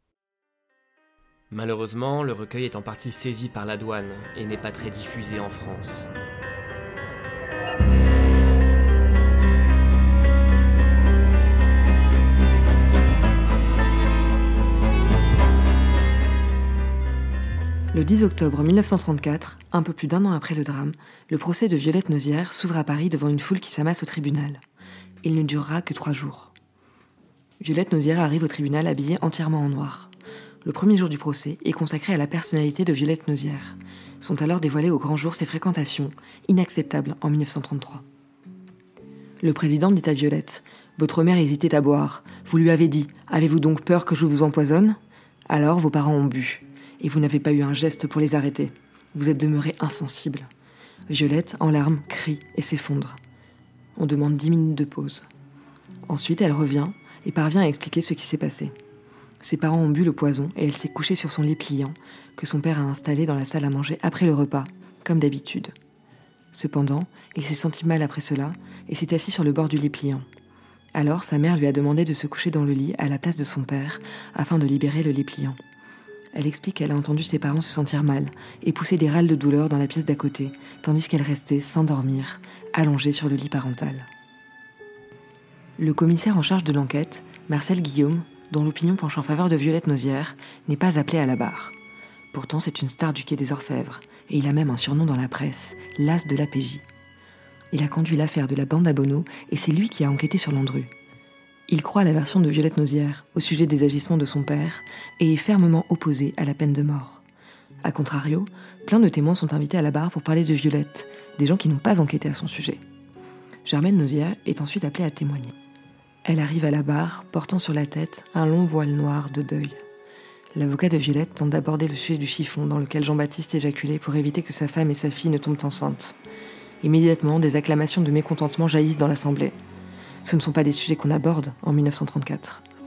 Malheureusement, le recueil est en partie saisi par la douane et n'est pas très diffusé en France. Le 10 octobre 1934, un peu plus d'un an après le drame, le procès de Violette Nozière s'ouvre à Paris devant une foule qui s'amasse au tribunal. Il ne durera que 3 jours. Violette Nozière arrive au tribunal habillée entièrement en noir. Le premier jour du procès est consacré à la personnalité de Violette Nozière. Sont alors dévoilées au grand jour ses fréquentations, inacceptables en 1933. Le président dit à Violette « Votre mère hésitait à boire. Vous lui avez dit « Avez-vous donc peur que je vous empoisonne ?» Alors vos parents ont bu. Et vous n'avez pas eu un geste pour les arrêter. Vous êtes demeurée insensible. » Violette, en larmes, crie et s'effondre. On demande 10 minutes de pause. Ensuite, elle revient et parvient à expliquer ce qui s'est passé. Ses parents ont bu le poison et elle s'est couchée sur son lit pliant que son père a installé dans la salle à manger après le repas, comme d'habitude. Cependant, il s'est senti mal après cela et s'est assis sur le bord du lit pliant. Alors, sa mère lui a demandé de se coucher dans le lit à la place de son père afin de libérer le lit pliant. Elle explique qu'elle a entendu ses parents se sentir mal et pousser des râles de douleur dans la pièce d'à côté, tandis qu'elle restait, sans dormir, allongée sur le lit parental. Le commissaire en charge de l'enquête, Marcel Guillaume, dont l'opinion penche en faveur de Violette Nozière, n'est pas appelé à la barre. Pourtant, c'est une star du quai des Orfèvres, et il a même un surnom dans la presse, l'as de l'APJ. Il a conduit l'affaire de la bande à Bonneau, et c'est lui qui a enquêté sur Landru. Il croit à la version de Violette Nozière au sujet des agissements de son père et est fermement opposé à la peine de mort. A contrario, plein de témoins sont invités à la barre pour parler de Violette, des gens qui n'ont pas enquêté à son sujet. Germaine Nozière est ensuite appelée à témoigner. Elle arrive à la barre, portant sur la tête un long voile noir de deuil. L'avocat de Violette tente d'aborder le sujet du chiffon dans lequel Jean-Baptiste éjaculait pour éviter que sa femme et sa fille ne tombent enceintes. Immédiatement, des acclamations de mécontentement jaillissent dans l'assemblée. Ce ne sont pas des sujets qu'on aborde en 1934.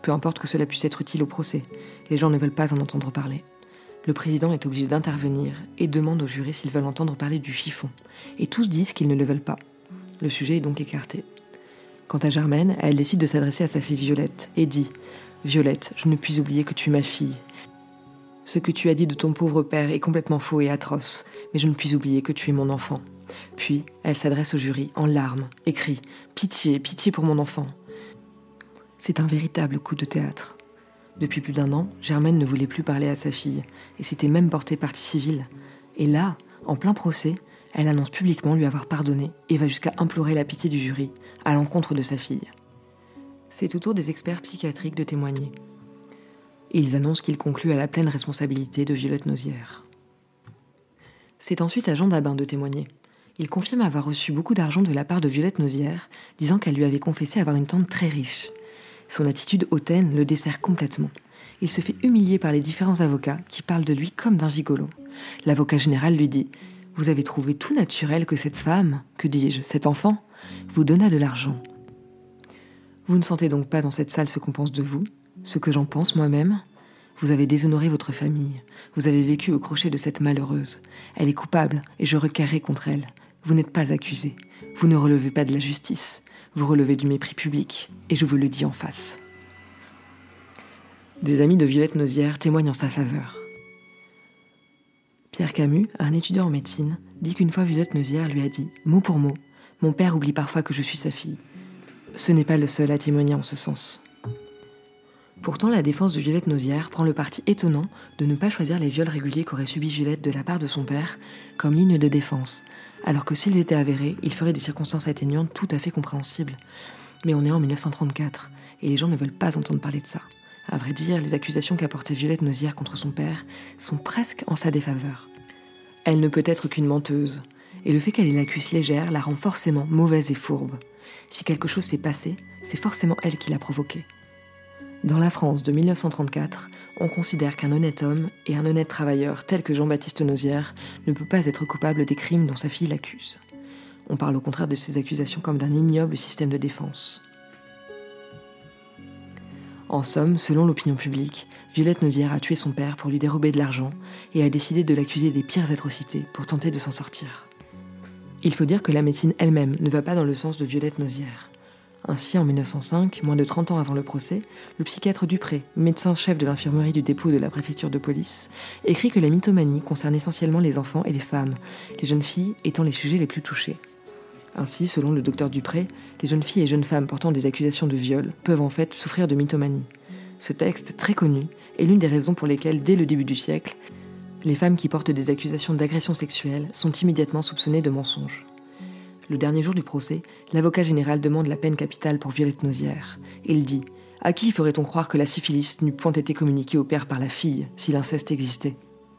Peu importe que cela puisse être utile au procès, les gens ne veulent pas en entendre parler. Le président est obligé d'intervenir et demande aux jurés s'ils veulent entendre parler du chiffon. Et tous disent qu'ils ne le veulent pas. Le sujet est donc écarté. Quant à Germaine, elle décide de s'adresser à sa fille Violette et dit « Violette, je ne puis oublier que tu es ma fille. Ce que tu as dit de ton pauvre père est complètement faux et atroce, mais je ne puis oublier que tu es mon enfant. » Puis, elle s'adresse au jury en larmes et crie « Pitié, pitié pour mon enfant !» C'est un véritable coup de théâtre. Depuis plus d'1 an, Germaine ne voulait plus parler à sa fille et s'était même portée partie civile. Et là, en plein procès, elle annonce publiquement lui avoir pardonné et va jusqu'à implorer la pitié du jury à l'encontre de sa fille. C'est au tour des experts psychiatriques de témoigner. Ils annoncent qu'ils concluent à la pleine responsabilité de Violette Nozières. C'est ensuite à Jean Dabin de témoigner. Il confirme avoir reçu beaucoup d'argent de la part de Violette Nozières, disant qu'elle lui avait confessé avoir une tante très riche. Son attitude hautaine le dessert complètement. Il se fait humilier par les différents avocats qui parlent de lui comme d'un gigolo. L'avocat général lui dit « Vous avez trouvé tout naturel que cette femme, que dis-je, cet enfant, vous donna de l'argent. Vous ne sentez donc pas dans cette salle ce qu'on pense de vous, ce que j'en pense moi-même ? Vous avez déshonoré votre famille. Vous avez vécu au crochet de cette malheureuse. Elle est coupable et je requerrai contre elle. Vous n'êtes pas accusé. Vous ne relevez pas de la justice. Vous relevez du mépris public, et je vous le dis en face. » Des amis de Violette Nozières témoignent en sa faveur. Pierre Camus, un étudiant en médecine, dit qu'une fois Violette Nozières lui a dit, mot pour mot, « Mon père oublie parfois que je suis sa fille. » Ce n'est pas le seul à témoigner en ce sens. Pourtant, la défense de Violette Nozières prend le parti étonnant de ne pas choisir les viols réguliers qu'aurait subis Violette de la part de son père comme ligne de défense, alors que s'ils étaient avérés, ils feraient des circonstances atténuantes tout à fait compréhensibles. Mais on est en 1934, et les gens ne veulent pas entendre parler de ça. À vrai dire, les accusations qu'apportait Violette Nozières contre son père sont presque en sa défaveur. Elle ne peut être qu'une menteuse, et le fait qu'elle ait la cuisse légère la rend forcément mauvaise et fourbe. Si quelque chose s'est passé, c'est forcément elle qui l'a provoqué. Dans la France de 1934, on considère qu'un honnête homme et un honnête travailleur tel que Jean-Baptiste Nozières ne peut pas être coupable des crimes dont sa fille l'accuse. On parle au contraire de ces accusations comme d'un ignoble système de défense. En somme, selon l'opinion publique, Violette Nozières a tué son père pour lui dérober de l'argent et a décidé de l'accuser des pires atrocités pour tenter de s'en sortir. Il faut dire que la médecine elle-même ne va pas dans le sens de Violette Nozières. Ainsi, en 1905, moins de 30 ans avant le procès, le psychiatre Dupré, médecin-chef de l'infirmerie du dépôt de la préfecture de police, écrit que la mythomanie concerne essentiellement les enfants et les femmes, les jeunes filles étant les sujets les plus touchés. Ainsi, selon le docteur Dupré, les jeunes filles et jeunes femmes portant des accusations de viol peuvent en fait souffrir de mythomanie. Ce texte, très connu, est l'une des raisons pour lesquelles, dès le début du siècle, les femmes qui portent des accusations d'agression sexuelle sont immédiatement soupçonnées de mensonges. Le dernier jour du procès, l'avocat général demande la peine capitale pour Violette Nozières. Il dit « À qui ferait-on croire que la syphilis n'eût point été communiquée au père par la fille, si l'inceste existait ?»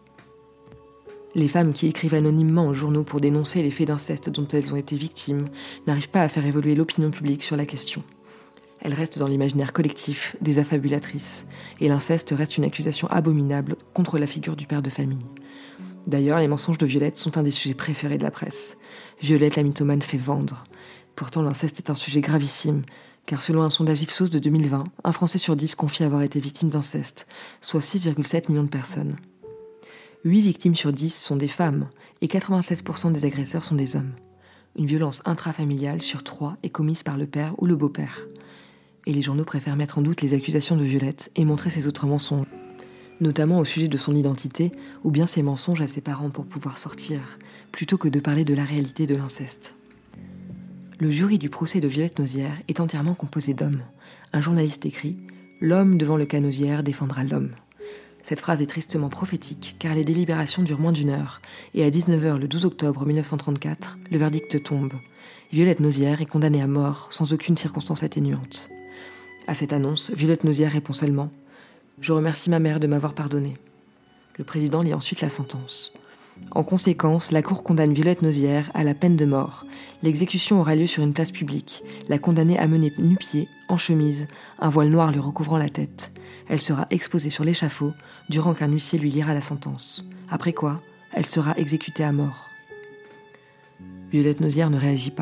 Les femmes qui écrivent anonymement aux journaux pour dénoncer les faits d'inceste dont elles ont été victimes n'arrivent pas à faire évoluer l'opinion publique sur la question. Elles restent dans l'imaginaire collectif des affabulatrices, et l'inceste reste une accusation abominable contre la figure du père de famille. D'ailleurs, les mensonges de Violette sont un des sujets préférés de la presse. Violette, la mythomane, fait vendre. Pourtant, l'inceste est un sujet gravissime, car selon un sondage Ipsos de 2020, un Français sur 10 confie avoir été victime d'inceste, soit 6,7 millions de personnes. 8 victimes sur 10 sont des femmes, et 96% des agresseurs sont des hommes. Une violence intrafamiliale sur 3 est commise par le père ou le beau-père. Et les journaux préfèrent mettre en doute les accusations de Violette et montrer ses autres mensonges, notamment au sujet de son identité ou bien ses mensonges à ses parents pour pouvoir sortir, plutôt que de parler de la réalité de l'inceste. Le jury du procès de Violette Nozières est entièrement composé d'hommes. Un journaliste écrit « L'homme devant le cas Nozières défendra l'homme ». Cette phrase est tristement prophétique car les délibérations durent moins d'1 heure et à 19h le 12 octobre 1934, le verdict tombe. Violette Nozières est condamnée à mort sans aucune circonstance atténuante. À cette annonce, Violette Nozières répond seulement « Je remercie ma mère de m'avoir pardonné ». Le président lit ensuite la sentence. En conséquence, la Cour condamne Violette Nozières à la peine de mort. L'exécution aura lieu sur une place publique. La condamnée a mené nu-pieds, en chemise, un voile noir lui recouvrant la tête. Elle sera exposée sur l'échafaud, durant qu'un huissier lui lira la sentence. Après quoi, elle sera exécutée à mort. Violette Nozières ne réagit pas.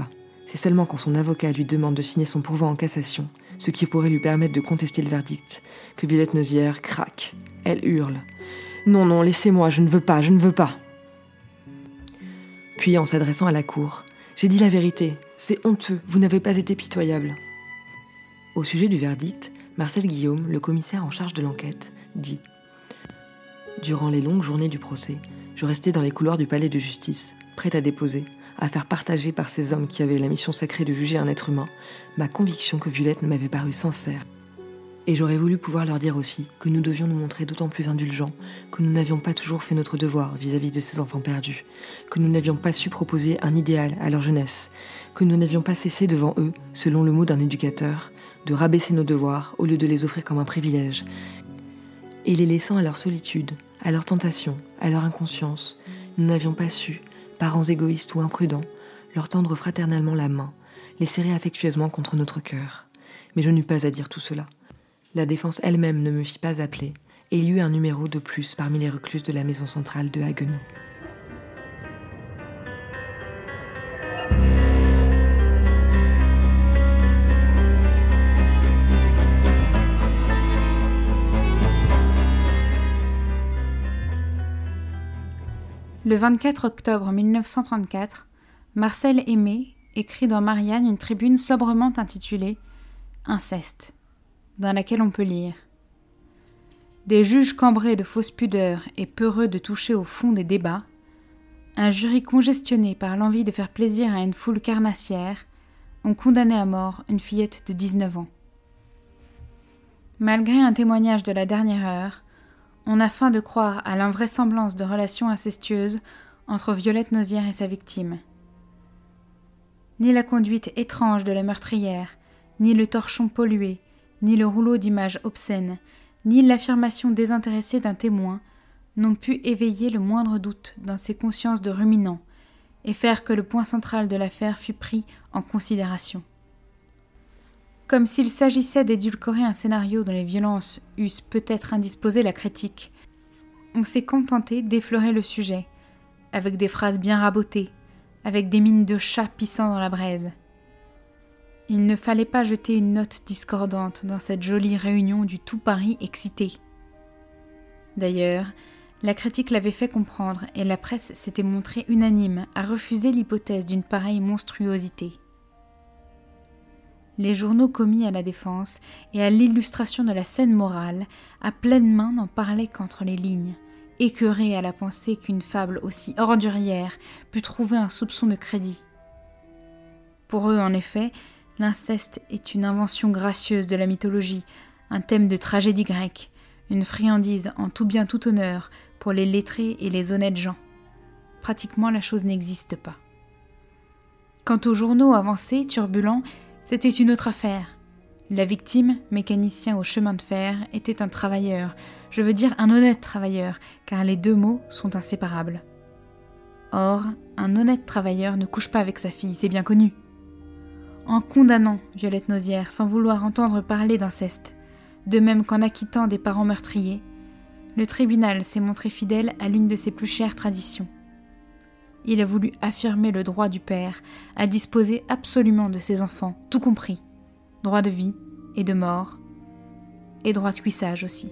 C'est seulement quand son avocat lui demande de signer son pourvoi en cassation, ce qui pourrait lui permettre de contester le verdict, que Violette Nozière craque. Elle hurle. « Non, non, laissez-moi, je ne veux pas, je ne veux pas !» Puis, en s'adressant à la cour, « J'ai dit la vérité, c'est honteux, vous n'avez pas été pitoyable. » Au sujet du verdict, Marcel Guillaume, le commissaire en charge de l'enquête, dit « Durant les longues journées du procès, je restais dans les couloirs du palais de justice, prêt à déposer, à faire partager par ces hommes qui avaient la mission sacrée de juger un être humain, ma conviction que Violette m'avait paru sincère. Et j'aurais voulu pouvoir leur dire aussi que nous devions nous montrer d'autant plus indulgents, que nous n'avions pas toujours fait notre devoir vis-à-vis de ces enfants perdus, que nous n'avions pas su proposer un idéal à leur jeunesse, que nous n'avions pas cessé devant eux, selon le mot d'un éducateur, de rabaisser nos devoirs au lieu de les offrir comme un privilège, et les laissant à leur solitude, à leur tentation, à leur inconscience, nous n'avions pas su, parents égoïstes ou imprudents, leur tendre fraternellement la main, les serrer affectueusement contre notre cœur. Mais je n'eus pas à dire tout cela. La défense elle-même ne me fit pas appeler, et il y eut un numéro de plus parmi les recluses de la maison centrale de Haguenau. Le 24 octobre 1934, Marcel Aimé écrit dans Marianne une tribune sobrement intitulée « Inceste », dans laquelle on peut lire « Des juges cambrés de fausses pudeurs et peureux de toucher au fond des débats, un jury congestionné par l'envie de faire plaisir à une foule carnassière, ont condamné à mort une fillette de 19 ans. Malgré un témoignage de la dernière heure, on a faim de croire à l'invraisemblance de relations incestueuses entre Violette Nozière et sa victime. Ni la conduite étrange de la meurtrière, ni le torchon pollué, ni le rouleau d'images obscènes, ni l'affirmation désintéressée d'un témoin n'ont pu éveiller le moindre doute dans ces consciences de ruminants et faire que le point central de l'affaire fût pris en considération. Comme s'il s'agissait d'édulcorer un scénario dont les violences eussent peut-être indisposé la critique, on s'est contenté d'effleurer le sujet, avec des phrases bien rabotées, avec des mines de chat pissant dans la braise. Il ne fallait pas jeter une note discordante dans cette jolie réunion du tout Paris excité. D'ailleurs, la critique l'avait fait comprendre et la presse s'était montrée unanime à refuser l'hypothèse d'une pareille monstruosité. Les journaux commis à la défense et à l'illustration de la scène morale, à pleine main n'en parlaient qu'entre les lignes, écœurés à la pensée qu'une fable aussi ordurière pût trouver un soupçon de crédit. Pour eux, en effet, l'inceste est une invention gracieuse de la mythologie, un thème de tragédie grecque, une friandise en tout bien tout honneur pour les lettrés et les honnêtes gens. Pratiquement la chose n'existe pas. Quant aux journaux avancés, turbulents, c'était une autre affaire. La victime, mécanicien au chemin de fer, était un travailleur, je veux dire un honnête travailleur, car les deux mots sont inséparables. Or, un honnête travailleur ne couche pas avec sa fille, c'est bien connu. En condamnant Violette Nozière sans vouloir entendre parler d'inceste, de même qu'en acquittant des parents meurtriers, le tribunal s'est montré fidèle à l'une de ses plus chères traditions. Il a voulu affirmer le droit du père à disposer absolument de ses enfants, tout compris, droit de vie et de mort, et droit de cuissage aussi.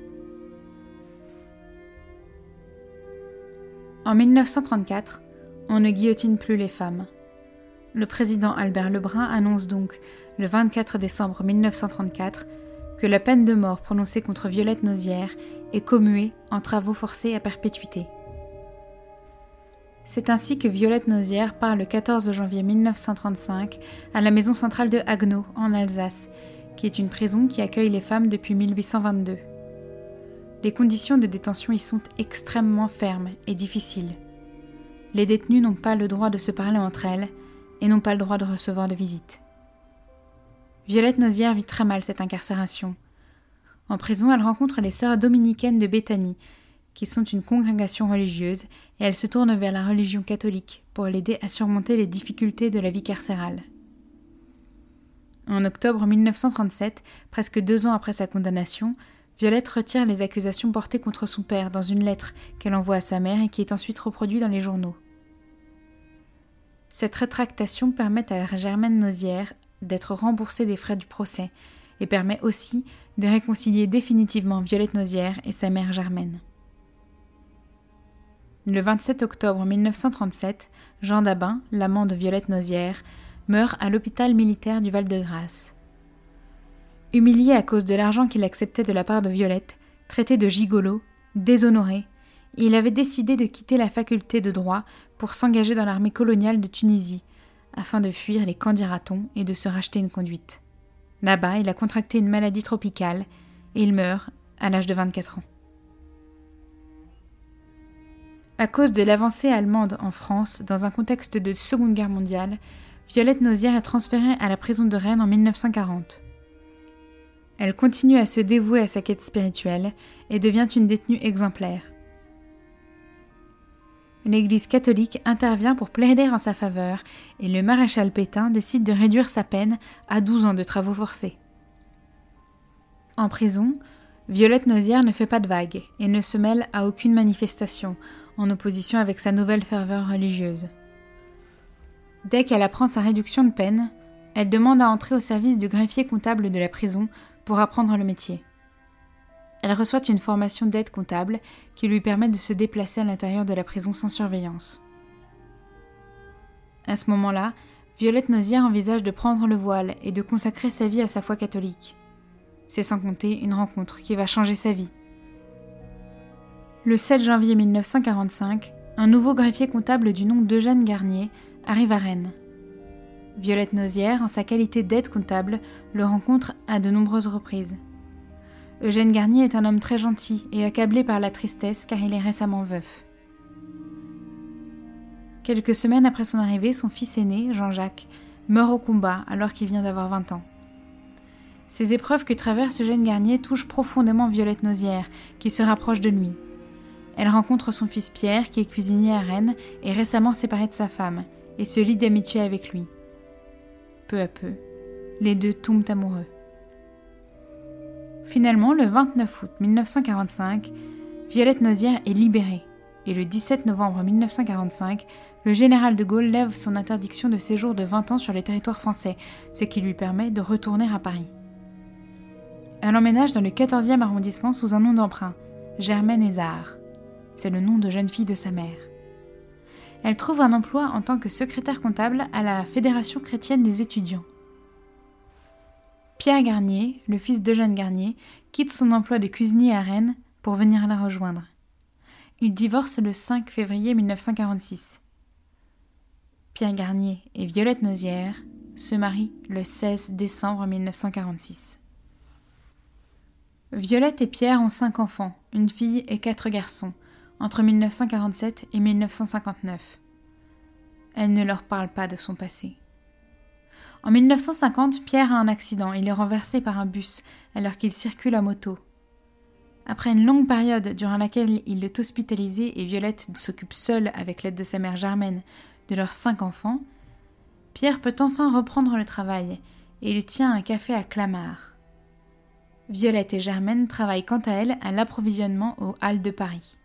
En 1934, on ne guillotine plus les femmes. Le président Albert Lebrun annonce donc, le 24 décembre 1934, que la peine de mort prononcée contre Violette Nozière est commuée en travaux forcés à perpétuité. C'est ainsi que Violette Nozière part le 14 janvier 1935 à la maison centrale de Haguenau, en Alsace, qui est une prison qui accueille les femmes depuis 1822. Les conditions de détention y sont extrêmement fermes et difficiles. Les détenues n'ont pas le droit de se parler entre elles et n'ont pas le droit de recevoir de visites. Violette Nozière vit très mal cette incarcération. En prison, elle rencontre les sœurs dominicaines de Béthanie, qui sont une congrégation religieuse, et elle se tourne vers la religion catholique pour l'aider à surmonter les difficultés de la vie carcérale. En octobre 1937, presque 2 ans après sa condamnation, Violette retire les accusations portées contre son père dans une lettre qu'elle envoie à sa mère et qui est ensuite reproduite dans les journaux. Cette rétractation permet à Germaine Nozières d'être remboursée des frais du procès et permet aussi de réconcilier définitivement Violette Nozières et sa mère Germaine. Le 27 octobre 1937, Jean Dabin, l'amant de Violette Nozières, meurt à l'hôpital militaire du Val-de-Grâce. Humilié à cause de l'argent qu'il acceptait de la part de Violette, traité de gigolo, déshonoré, il avait décidé de quitter la faculté de droit pour s'engager dans l'armée coloniale de Tunisie, afin de fuir les camps d'Iraton et de se racheter une conduite. Là-bas, il a contracté une maladie tropicale et il meurt à l'âge de 24 ans. À cause de l'avancée allemande en France, dans un contexte de Seconde Guerre mondiale, Violette Nozières est transférée à la prison de Rennes en 1940. Elle continue à se dévouer à sa quête spirituelle et devient une détenue exemplaire. L'Église catholique intervient pour plaider en sa faveur et le maréchal Pétain décide de réduire sa peine à 12 ans de travaux forcés. En prison, Violette Nozières ne fait pas de vagues et ne se mêle à aucune manifestation, en opposition avec sa nouvelle ferveur religieuse. Dès qu'elle apprend sa réduction de peine, elle demande à entrer au service du greffier comptable de la prison pour apprendre le métier. Elle reçoit une formation d'aide comptable qui lui permet de se déplacer à l'intérieur de la prison sans surveillance. À ce moment-là, Violette Nozières envisage de prendre le voile et de consacrer sa vie à sa foi catholique. C'est sans compter une rencontre qui va changer sa vie. Le 7 janvier 1945, un nouveau greffier comptable du nom d'Eugène Garnier arrive à Rennes. Violette Nozières, en sa qualité d'aide comptable, le rencontre à de nombreuses reprises. Eugène Garnier est un homme très gentil et accablé par la tristesse car il est récemment veuf. Quelques semaines après son arrivée, son fils aîné, Jean-Jacques, meurt au combat alors qu'il vient d'avoir 20 ans. Ces épreuves que traverse Eugène Garnier touchent profondément Violette Nozières, qui se rapproche de lui. Elle rencontre son fils Pierre, qui est cuisinier à Rennes et récemment séparé de sa femme, et se lie d'amitié avec lui. Peu à peu, les deux tombent amoureux. Finalement, le 29 août 1945, Violette Nozières est libérée, et le 17 novembre 1945, le général de Gaulle lève son interdiction de séjour de 20 ans sur le territoire français, ce qui lui permet de retourner à Paris. Elle emménage dans le 14e arrondissement sous un nom d'emprunt, Germaine Ezard. C'est le nom de jeune fille de sa mère. Elle trouve un emploi en tant que secrétaire comptable à la Fédération chrétienne des étudiants. Pierre Garnier, le fils d'Eugène Garnier, quitte son emploi de cuisinier à Rennes pour venir la rejoindre. Ils divorcent le 5 février 1946. Pierre Garnier et Violette Nozières se marient le 16 décembre 1946. Violette et Pierre ont 5 enfants, une fille et 4 garçons, entre 1947 et 1959. Elle ne leur parle pas de son passé. En 1950, Pierre a un accident. Il est renversé par un bus alors qu'il circule à moto. Après une longue période durant laquelle il est hospitalisé et Violette s'occupe seule avec l'aide de sa mère Germaine de leurs 5 enfants, Pierre peut enfin reprendre le travail et il tient un café à Clamart. Violette et Germaine travaillent quant à elles à l'approvisionnement aux Halles de Paris.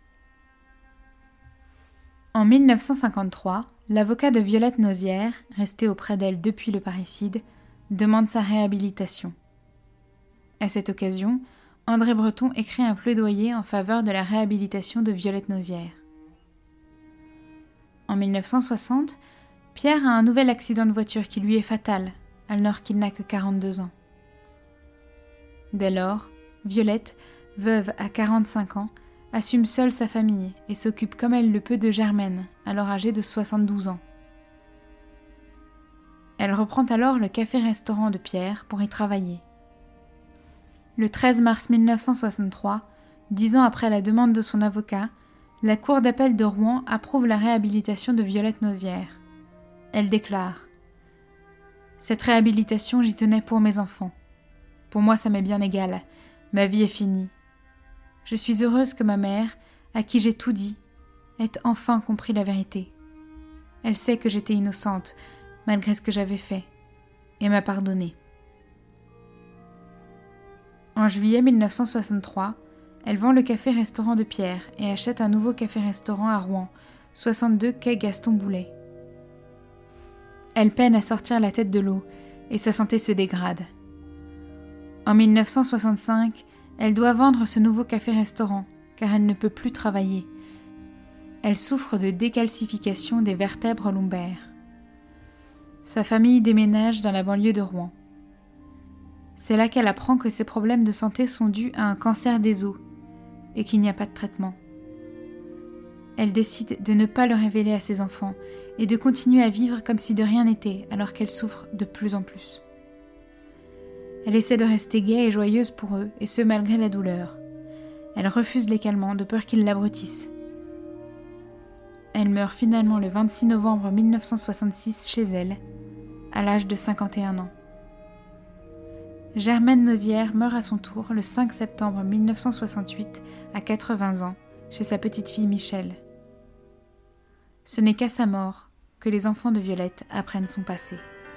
En 1953, l'avocat de Violette Nozières, resté auprès d'elle depuis le parricide, demande sa réhabilitation. À cette occasion, André Breton écrit un plaidoyer en faveur de la réhabilitation de Violette Nozières. En 1960, Pierre a un nouvel accident de voiture qui lui est fatal, alors qu'il n'a que 42 ans. Dès lors, Violette, veuve à 45 ans, assume seule sa famille et s'occupe comme elle le peut de Germaine, alors âgée de 72 ans. Elle reprend alors le café-restaurant de Pierre pour y travailler. Le 13 mars 1963, 10 ans après la demande de son avocat, la Cour d'appel de Rouen approuve la réhabilitation de Violette Nozières. Elle déclare « Cette réhabilitation, j'y tenais pour mes enfants. Pour moi, ça m'est bien égal. Ma vie est finie. Je suis heureuse que ma mère, à qui j'ai tout dit, ait enfin compris la vérité. Elle sait que j'étais innocente, malgré ce que j'avais fait, et m'a pardonné. » En juillet 1963, elle vend le café-restaurant de Pierre et achète un nouveau café-restaurant à Rouen, 62 quai Gaston Boulet. Elle peine à sortir la tête de l'eau et sa santé se dégrade. En 1965, elle doit vendre ce nouveau café-restaurant car elle ne peut plus travailler. Elle souffre de décalcification des vertèbres lombaires. Sa famille déménage dans la banlieue de Rouen. C'est là qu'elle apprend que ses problèmes de santé sont dus à un cancer des os et qu'il n'y a pas de traitement. Elle décide de ne pas le révéler à ses enfants et de continuer à vivre comme si de rien n'était alors qu'elle souffre de plus en plus. Elle essaie de rester gaie et joyeuse pour eux, et ce malgré la douleur. Elle refuse les calmants de peur qu'ils l'abrutissent. Elle meurt finalement le 26 novembre 1966 chez elle, à l'âge de 51 ans. Germaine Nozières meurt à son tour le 5 septembre 1968 à 80 ans, chez sa petite-fille Michèle. Ce n'est qu'à sa mort que les enfants de Violette apprennent son passé.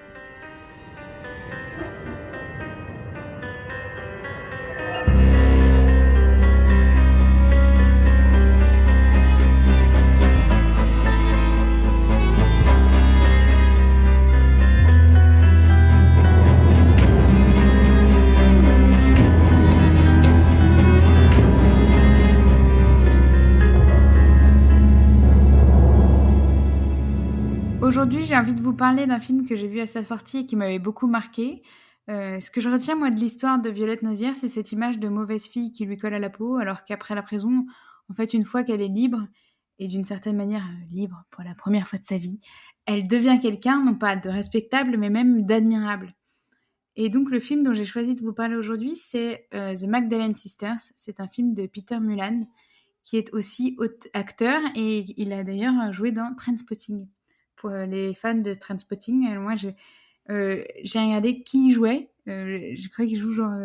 Aujourd'hui, j'ai envie de vous parler d'un film que j'ai vu à sa sortie et qui m'avait beaucoup marqué. Ce que je retiens, moi, de l'histoire de Violette Nozières, c'est cette image de mauvaise fille qui lui colle à la peau, alors qu'après la prison, en fait, une fois qu'elle est libre, et d'une certaine manière libre pour la première fois de sa vie, elle devient quelqu'un, non pas de respectable, mais même d'admirable. Et donc, le film dont j'ai choisi de vous parler aujourd'hui, c'est The Magdalene Sisters. C'est un film de Peter Mullan, qui est aussi acteur, et il a d'ailleurs joué dans Trainspotting. Pour les fans de Trainspotting, moi j'ai regardé qui y jouait. Je crois qu'il joue genre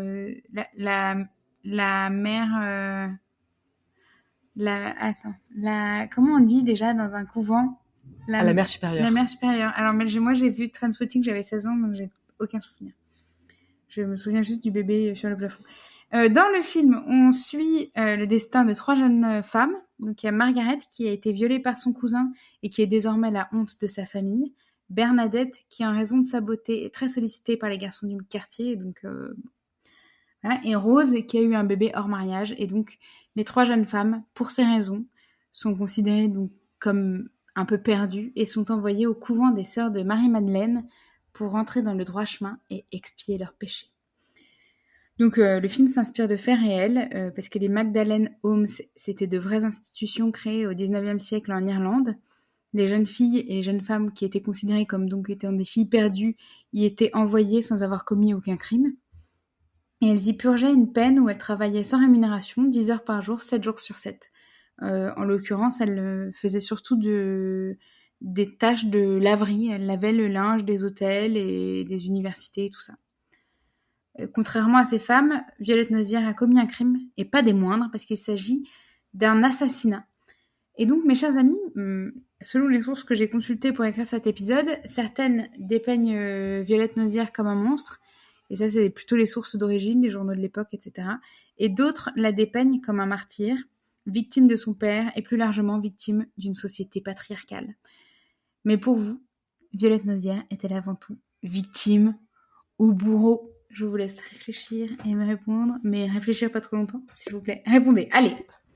la mère. Comment on dit déjà dans un couvent la mère supérieure. La mère supérieure. Alors moi j'ai vu Trainspotting, j'avais 16 ans, donc j'ai aucun souvenir. Je me souviens juste du bébé sur le plafond. Dans le film, on suit le destin de 3 jeunes femmes. Donc il y a Margaret qui a été violée par son cousin et qui est désormais la honte de sa famille. Bernadette qui, en raison de sa beauté, est très sollicitée par les garçons du quartier. Donc, voilà. Et Rose qui a eu un bébé hors mariage. Et donc les 3 jeunes femmes, pour ces raisons, sont considérées donc comme un peu perdues et sont envoyées au couvent des sœurs de Marie-Madeleine pour rentrer dans le droit chemin et expier leurs péchés. Donc le film s'inspire de faits réels parce que les Magdalene Homes, c'était de vraies institutions créées au 19e siècle en Irlande. Les jeunes filles et les jeunes femmes qui étaient considérées comme donc étant des filles perdues y étaient envoyées sans avoir commis aucun crime. Et elles y purgeaient une peine où elles travaillaient sans rémunération, 10 heures par jour, 7 jours sur 7. En l'occurrence, elles faisaient surtout des tâches de laverie. Elles lavaient le linge des hôtels et des universités et tout ça. Contrairement à ces femmes, Violette Nozières a commis un crime, et pas des moindres, parce qu'il s'agit d'un assassinat. Et donc, mes chers amis, selon les sources que j'ai consultées pour écrire cet épisode, certaines dépeignent Violette Nozières comme un monstre, et ça c'est plutôt les sources d'origine, les journaux de l'époque, etc. Et d'autres la dépeignent comme un martyr, victime de son père, et plus largement victime d'une société patriarcale. Mais pour vous, Violette Nozières est-elle avant tout victime ou bourreau ? Je vous laisse réfléchir et me répondre, mais réfléchir pas trop longtemps, s'il vous plaît. Répondez, allez.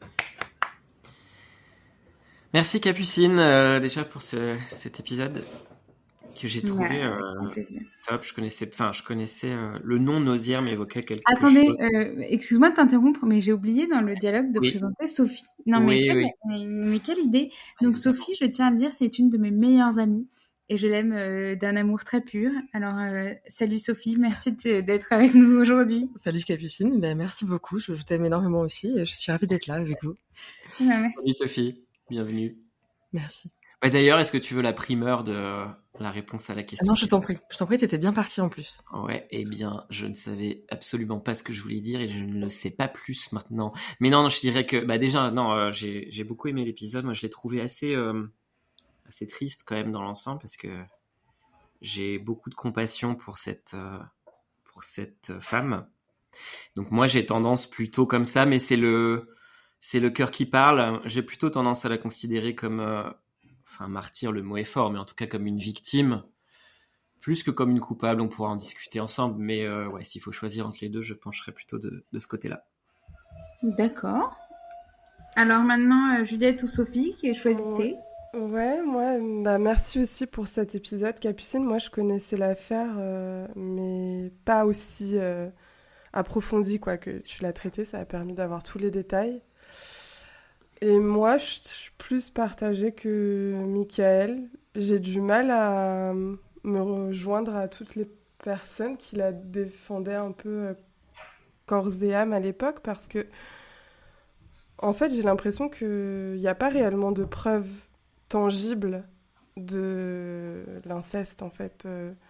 Merci Capucine, déjà pour cet épisode que j'ai trouvé top. Je connaissais le nom Nozières m'évoquait quelque chose. Attendez, excuse-moi de t'interrompre, mais j'ai oublié dans le dialogue de présenter Sophie. Non, mais quelle idée. Donc Sophie, je tiens à le dire, c'est une de mes meilleures amies. Et je l'aime d'un amour très pur. Alors, salut Sophie, merci d'être avec nous aujourd'hui. Salut Capucine, merci beaucoup, je t'aime énormément aussi et je suis ravie d'être là avec vous. Merci. Salut Sophie, bienvenue. Merci. D'ailleurs, est-ce que tu veux la primeur de la réponse à la question ? Non, je t'en prie, t'étais bien parti en plus. Ouais, eh bien, je ne savais absolument pas ce que je voulais dire et je ne le sais pas plus maintenant. Mais non, je dirais que, j'ai beaucoup aimé l'épisode, moi je l'ai trouvé assez triste quand même dans l'ensemble parce que j'ai beaucoup de compassion pour cette femme. Donc moi j'ai tendance plutôt comme ça, mais c'est le cœur qui parle. J'ai plutôt tendance à la considérer comme martyr, le mot est fort, mais en tout cas comme une victime plus que comme une coupable, on pourra en discuter ensemble, mais ouais, s'il faut choisir entre les deux, je pencherais plutôt de ce côté-là. D'accord. Alors maintenant, Juliette ou Sophie, qui choisissez? Ouais, moi, merci aussi pour cet épisode, Capucine. Moi, je connaissais l'affaire, mais pas aussi approfondie, quoi, que tu l'as traitée. Ça a permis d'avoir tous les détails. Et moi, je suis plus partagée que Michael. J'ai du mal à me rejoindre à toutes les personnes qui la défendaient un peu corps et âme à l'époque, parce que, en fait, j'ai l'impression qu'il n'y a pas réellement de preuves tangibles de l'inceste, en fait,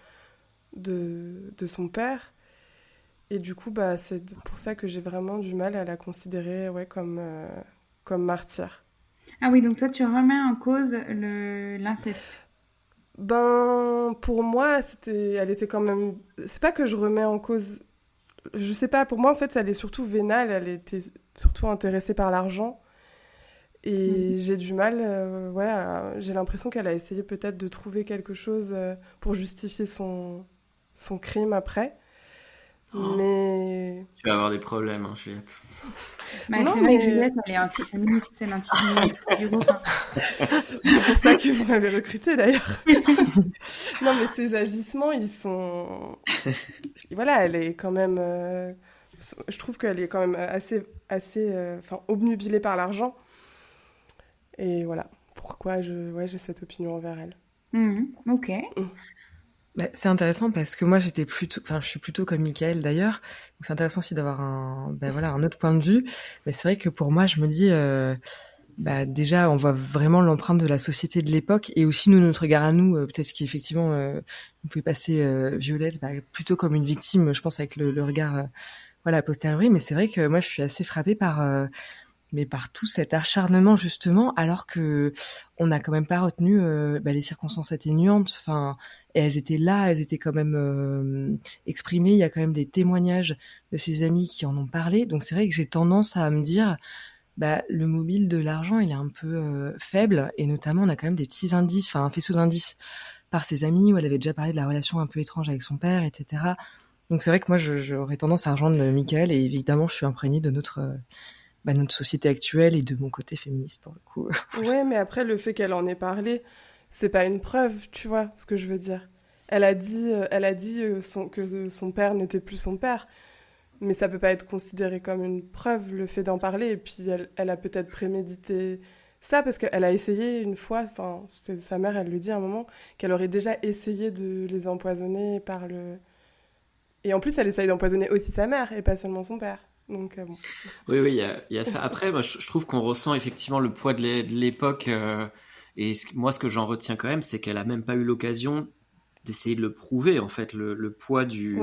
de son père. Et du coup, c'est pour ça que j'ai vraiment du mal à la considérer comme martyr. Ah oui, donc toi, tu remets en cause l'inceste. Pour moi, elle était quand même... C'est pas que je remets en cause... Je sais pas, pour moi, en fait, elle est surtout vénale, elle était surtout intéressée par l'argent. Et j'ai du mal, j'ai l'impression qu'elle a essayé peut-être de trouver quelque chose pour justifier son crime après. Mais... Tu vas avoir des problèmes, hein, Juliette. Non, c'est vrai que Juliette, elle est anti-féministe, c'est l'anti-féministe du groupe. C'est pour ça que vous m'avez recrutée, d'ailleurs. Non, mais ses agissements, ils sont... Voilà, elle est quand même... Je trouve qu'elle est quand même assez obnubilée par l'argent. Et voilà, pourquoi j'ai cette opinion envers elle. Ok. C'est intéressant parce que moi je suis plutôt comme Michael d'ailleurs, donc c'est intéressant aussi d'avoir un autre point de vue. Mais c'est vrai que pour moi je me dis, déjà on voit vraiment l'empreinte de la société de l'époque et aussi nous notre regard à nous, peut-être qu'effectivement on pouvait passer Violette plutôt comme une victime, je pense avec le regard a posteriori. Mais c'est vrai que moi je suis assez frappée par tout cet acharnement justement, alors que on n'a quand même pas retenu les circonstances atténuantes. Enfin, et elles étaient là, elles étaient quand même exprimées. Il y a quand même des témoignages de ses amis qui en ont parlé. Donc c'est vrai que j'ai tendance à me dire, le mobile de l'argent, il est un peu faible, et notamment on a quand même des petits indices, enfin un faisceau d'indices par ses amis où elle avait déjà parlé de la relation un peu étrange avec son père, etc. Donc c'est vrai que moi j'aurais tendance à rejoindre Michael, et évidemment je suis imprégnée de notre société actuelle et de mon côté féministe pour le coup. Ouais, mais après le fait qu'elle en ait parlé, c'est pas une preuve, tu vois ce que je veux dire. Elle a dit que son père n'était plus son père, mais ça peut pas être considéré comme une preuve le fait d'en parler. Et puis elle a peut-être prémédité ça parce qu'elle a essayé une fois, enfin sa mère, elle lui dit à un moment qu'elle aurait déjà essayé de les empoisonner par le... Et en plus elle essaye d'empoisonner aussi sa mère et pas seulement son père. Donc, bon. Oui, il y a ça. Après, moi, je trouve qu'on ressent effectivement le poids de l'époque. Et moi, ce que j'en retiens quand même, c'est qu'elle a même pas eu l'occasion d'essayer de le prouver. En fait, le poids du,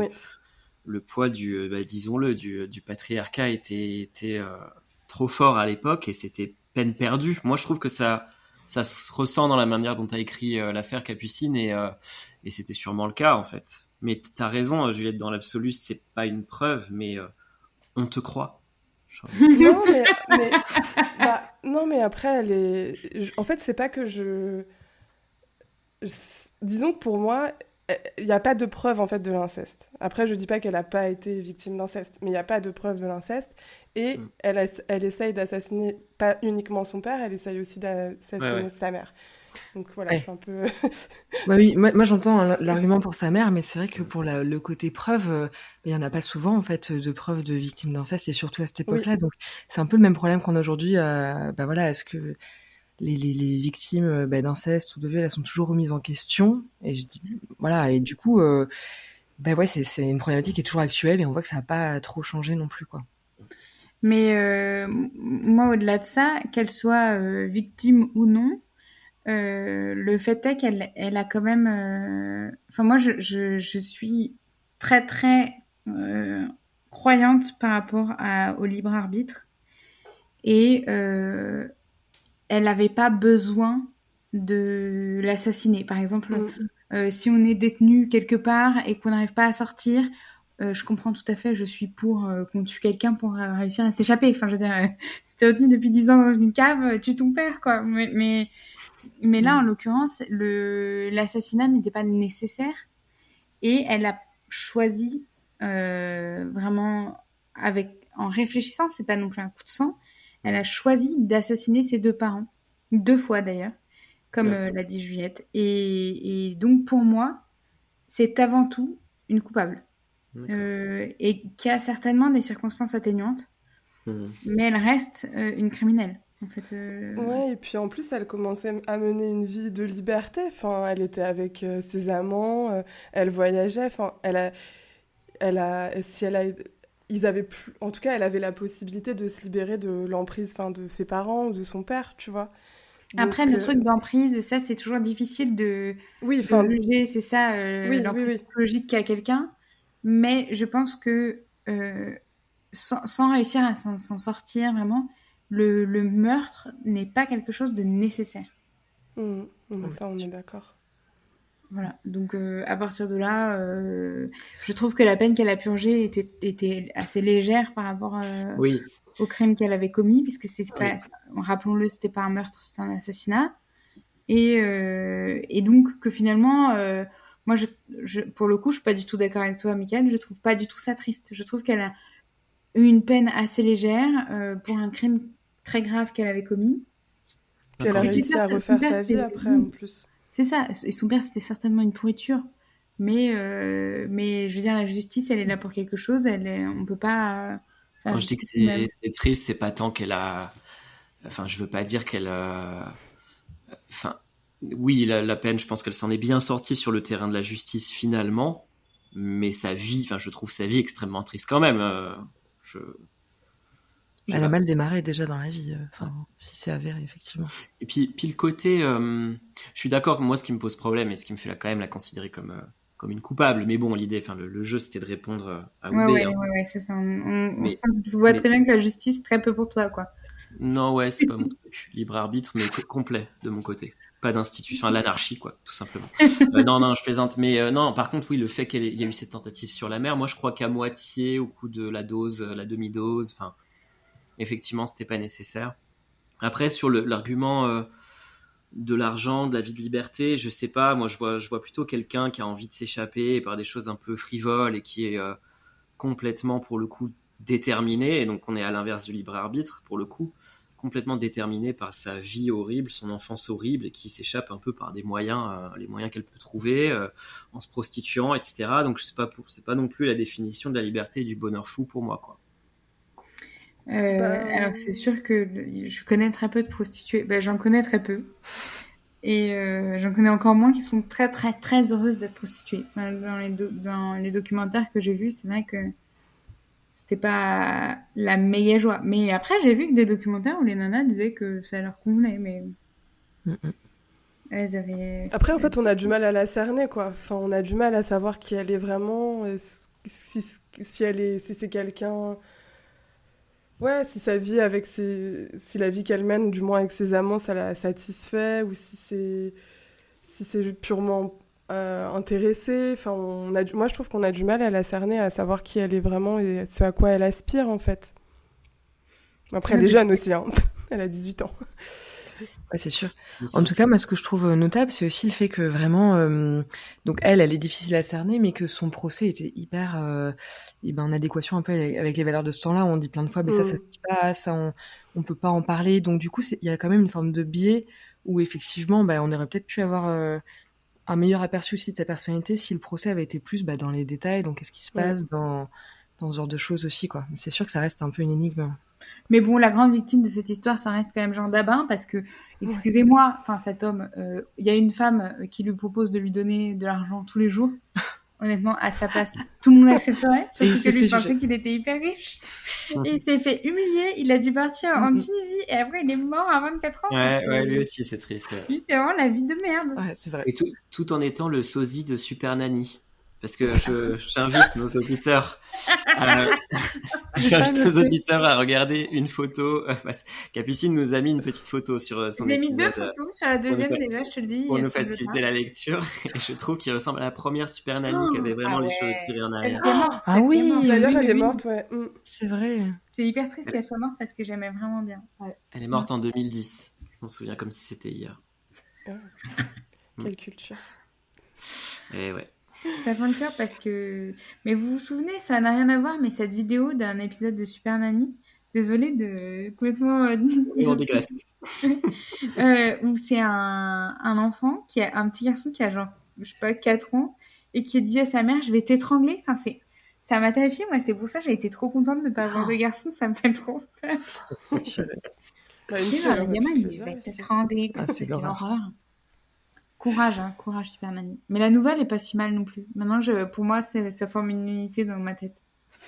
disons-le, du patriarcat était trop fort à l'époque, et c'était peine perdue. Moi, je trouve que ça se ressent dans la manière dont tu as écrit l'affaire Capucine, et c'était sûrement le cas en fait. Mais t'as raison, Juliette, dans l'absolu, c'est pas une preuve, mais on te croit. Non, mais après, elle est... En fait, c'est pas que disons que pour moi, il n'y a pas de preuve, en fait, de l'inceste. Après, je dis pas qu'elle n'a pas été victime d'inceste, mais il n'y a pas de preuve de l'inceste. Et elle essaye d'assassiner pas uniquement son père, elle essaye aussi d'assassiner sa mère. Donc voilà, je suis un peu... Oui, moi j'entends l'argument pour sa mère, mais c'est vrai que pour le côté preuve, il n'y en a pas souvent en fait de preuves de victimes d'inceste, et surtout à cette époque-là. Donc c'est un peu le même problème qu'on a aujourd'hui. Est-ce que les victimes d'inceste ou de viol, elles sont toujours remises en question? Et je dis et du coup, c'est une problématique qui est toujours actuelle, et on voit que ça n'a pas trop changé non plus, quoi. Mais moi, au-delà de ça, qu'elle soit victime ou non, le fait est qu'elle a quand même... moi, je suis très, très croyante par rapport au libre arbitre. Et elle n'avait pas besoin de l'assassiner. Par exemple, si on est détenu quelque part et qu'on n'arrive pas à sortir, je comprends tout à fait, je suis pour qu'on tue quelqu'un pour réussir à s'échapper. Enfin, je veux dire, si t'es retenu depuis 10 ans dans une cave, tue ton père, quoi. Mais là, en l'occurrence, l'assassinat n'était pas nécessaire. Et elle a choisi vraiment, en réfléchissant, c'est pas non plus un coup de sang, elle a choisi d'assassiner ses 2 parents. 2 fois d'ailleurs, comme l'a dit Juliette. Et donc pour moi, c'est avant tout une coupable. Et qui a certainement des circonstances atténuantes, mais elle reste une criminelle. En fait, Ouais, et puis en plus, elle commençait à mener une vie de liberté. Enfin, elle était avec ses amants, elle voyageait. Enfin, si elle a, ils avaient plus, en tout cas, elle avait la possibilité de se libérer de l'emprise, enfin, de ses parents ou de son père, tu vois. Après, Donc, le truc d'emprise, ça, c'est toujours difficile de enfin, juger, c'est ça, l'emprise psychologique qu'a quelqu'un. Mais je pense que sans réussir à s'en sortir vraiment, le meurtre n'est pas quelque chose de nécessaire. Ça, on est d'accord. Voilà, donc à partir de là, je trouve que la peine qu'elle a purgée était assez légère par rapport au crime qu'elle avait commis, puisque c'était pas, rappelons-le, c'était pas un meurtre, c'était un assassinat. Et donc que finalement, moi, pour le coup, je suis pas du tout d'accord avec toi, Mickaël, je trouve pas du tout ça triste. Je trouve qu'elle a eu une peine assez légère pour un crime très grave qu'elle avait commis. Puis elle a réussi à refaire sa vie après, en plus. C'est ça, et son père, c'était certainement une pourriture. Mais je veux dire, la justice, elle est là pour quelque chose, on peut pas... Quand je dis que c'est triste, c'est pas tant qu'elle a... Enfin, je veux pas dire qu'elle... Enfin, oui, la peine, je pense qu'elle s'en est bien sortie sur le terrain de la justice, finalement. Mais sa vie, enfin, je trouve sa vie extrêmement triste quand même. Elle a mal démarré déjà dans la vie, si c'est avéré, effectivement. Et puis le côté... je suis d'accord que moi, ce qui me pose problème et ce qui me fait quand même la considérer comme une coupable. Mais bon, l'idée, enfin, le jeu, c'était de répondre à Oubé. Ouais, c'est ça. On voit très bien que la justice, très peu pour toi, quoi. Non, ouais, c'est pas mon truc. Libre arbitre, mais complet de mon côté. Pas d'institution, enfin l'anarchie, quoi, tout simplement. Non, je plaisante. Mais non, par contre, oui, le fait qu'il y a eu cette tentative sur la mer, moi, je crois qu'à moitié, au coup de la dose, la demi-dose, enfin, effectivement, c'était pas nécessaire. Après, sur l'argument de l'argent, de la vie de liberté, je sais pas, moi, je vois plutôt quelqu'un qui a envie de s'échapper par des choses un peu frivoles et qui est complètement, pour le coup, déterminé, et donc on est à l'inverse du libre arbitre pour le coup, complètement déterminé par sa vie horrible, son enfance horrible, et qui s'échappe un peu par des moyens, les moyens qu'elle peut trouver, en se prostituant, etc. Donc c'est pas non plus la définition de la liberté et du bonheur fou pour moi, quoi. Alors c'est sûr que je connais très peu de prostituées, j'en connais très peu, et j'en connais encore moins qui sont très très très heureuses d'être prostituées. Enfin, dans les documentaires que j'ai vus, c'est vrai que c'était pas la méga joie. Mais après, j'ai vu que des documentaires où les nanas disaient que ça leur convenait, mais... Elles avaient... Après, en fait, on a du mal à la cerner, quoi. Enfin, on a du mal à savoir qui elle est vraiment, si c'est quelqu'un... Ouais, si sa vie si la vie qu'elle mène, du moins avec ses amants, ça la satisfait, ou si c'est purement intéressé. Enfin, moi, je trouve qu'on a du mal à la cerner, à savoir qui elle est vraiment et ce à quoi elle aspire, en fait. Après, elle est jeune aussi, hein. Elle a 18 ans. Ouais, c'est sûr. En tout cas, moi, ce que je trouve notable, c'est aussi le fait que vraiment, donc elle est difficile à cerner, mais que son procès était hyper, en adéquation un peu avec les valeurs de ce temps-là. Où on dit plein de fois, mais ça se dit pas, ça, on peut pas en parler. Donc du coup, il y a quand même une forme de biais où effectivement, on aurait peut-être pu avoir un meilleur aperçu aussi de sa personnalité si le procès avait été plus dans les détails. Donc qu'est-ce qui se passe dans ce genre de choses aussi, quoi. Mais c'est sûr que ça reste un peu une énigme. Mais bon, la grande victime de cette histoire, ça reste quand même Jean Dabin, parce que, excusez-moi, enfin cet homme, il y a une femme qui lui propose de lui donner de l'argent tous les jours. Honnêtement, à sa place, tout le monde accepterait, surtout que lui pensait qu'il était hyper riche. Et il s'est fait humilier, il a dû partir en Tunisie, et après il est mort à 24 ans. Ouais, lui aussi, c'est triste. Ouais. Lui, c'est vraiment la vie de merde. Ouais, c'est vrai. Et tout en étant le sosie de Super Nanny. Parce que j'invite nos auditeurs à regarder une photo. Capucine nous a mis une petite photo sur son épisode. J'ai mis 2 photos, sur la deuxième déjà, je te le dis. Pour nous faciliter la lecture. Et je trouve qu'il ressemble à la première Super Nanny qui avait vraiment les cheveux tirés en arrière. Elle est morte. Ah oui, d'ailleurs, elle est morte, ouais. C'est vrai. C'est hyper triste qu'elle soit morte parce que j'aimais vraiment bien. Ouais. Elle est morte en 2010. Je m'en souviens comme si c'était hier. Quelle culture. Et ouais. Ça fait le cœur parce que... Mais vous vous souvenez, ça n'a rien à voir, mais cette vidéo d'un épisode de Super Nanny, désolée de complètement... On dégraisse. où c'est un enfant, un petit garçon qui a genre, je sais pas, 4 ans, et qui dit à sa mère, je vais t'étrangler. Enfin, ça m'a terrifiée, moi, c'est pour ça que j'ai été trop contente de ne pas avoir de garçon, ça me fait trop peur. Le gamin, il dit, je vais t'étrangler. C'est l'horreur. Courage, courage, Super Nanny. Mais la nouvelle est pas si mal non plus. Maintenant, pour moi, ça forme une unité dans ma tête.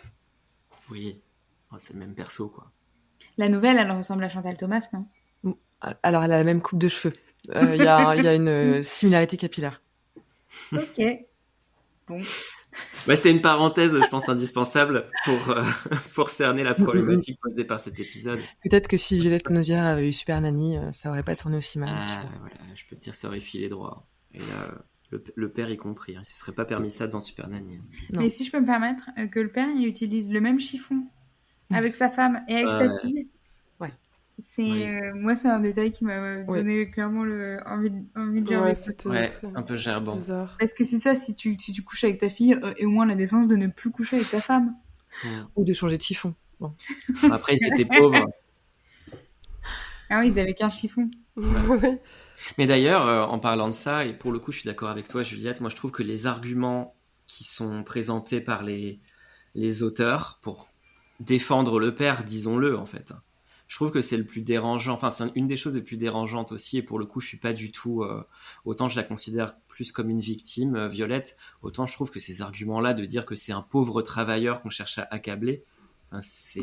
Oui, c'est le même perso, quoi. La nouvelle, elle ressemble à Chantal Thomas, non? Alors, elle a la même coupe de cheveux. Il y a une similarité capillaire. Ok. Bon. C'est une parenthèse, je pense, indispensable pour cerner la problématique posée par cet épisode. Peut-être que si Violette Nozière avait eu Super Nanny, ça aurait pas tourné aussi mal. Voilà, je peux te dire, ça aurait filé droit. Et là, le père y compris. Il ne se serait pas permis ça devant Super Nanny. Non. Mais si je peux me permettre, que le père, il utilise le même chiffon avec sa femme et avec sa fille. Ouais. Moi, c'est un détail qui m'a donné clairement envie de dire. C'est un peu gerbant. Bizarre. Parce que c'est ça, si tu couches avec ta fille, et au moins la décence de ne plus coucher avec ta femme. Ou de changer de chiffon. Bon. Après, ils étaient pauvres. Ah oui, ils avaient qu'un chiffon. Mais d'ailleurs, en parlant de ça, et pour le coup, je suis d'accord avec toi, Juliette, moi je trouve que les arguments qui sont présentés par les auteurs pour défendre le père, disons-le en fait, je trouve que c'est le plus dérangeant, enfin c'est une des choses les plus dérangeantes aussi, et pour le coup je suis pas du tout, autant je la considère plus comme une victime, Violette, autant je trouve que ces arguments-là de dire que c'est un pauvre travailleur qu'on cherche à accabler, c'est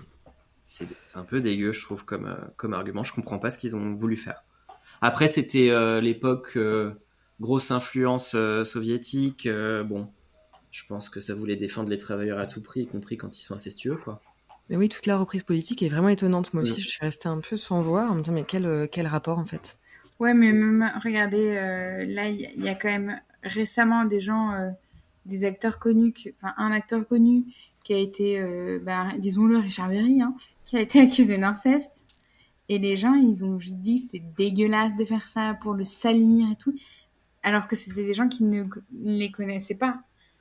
un peu dégueu je trouve comme argument, je comprends pas ce qu'ils ont voulu faire. Après c'était l'époque grosse influence soviétique, bon, je pense que ça voulait défendre les travailleurs à tout prix, y compris quand ils sont incestueux, quoi. Mais oui, toute la reprise politique est vraiment étonnante. Moi aussi, je suis restée un peu sans voix en me disant, mais quel rapport, en fait? Ouais, mais même, regardez, là, il y a quand même récemment des gens, des acteurs connus, un acteur connu qui a été, disons-le, Richard Berry, qui a été accusé d'inceste. Et les gens, ils ont juste dit c'est dégueulasse de faire ça pour le salir et tout. Alors que c'était des gens qui ne les connaissaient pas.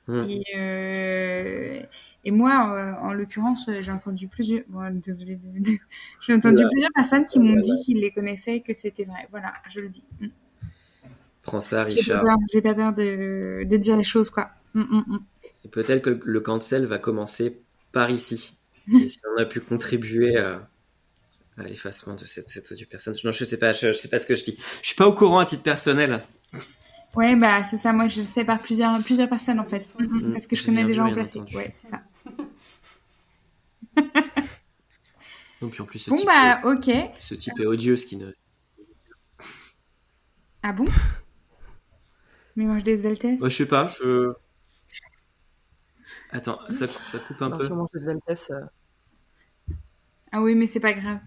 Et moi, en l'occurrence, j'ai entendu plusieurs... Bon, désolée. J'ai entendu plusieurs personnes qui m'ont dit qu'ils les connaissaient et que c'était vrai. Voilà, je le dis. Prends ça, Richard. J'ai pas peur de dire les choses, quoi. Et peut-être que le cancel va commencer par ici. Et si on a pu contribuer à l'effacement de cette audio personne. Non, je sais pas ce que je dis. Je suis pas au courant à titre personnel. Ouais, c'est ça. Moi, je le sais par plusieurs personnes, en fait. Parce que je connais des gens placés. Ouais, c'est ça. Donc, puis en plus, ok. Ce type est odieux, ce qui ne... Ah bon? Mais mange des Sveltes? Je sais pas, Attends, ça coupe un peu. Si on mange des Sveltes... Ah oui, mais c'est pas grave.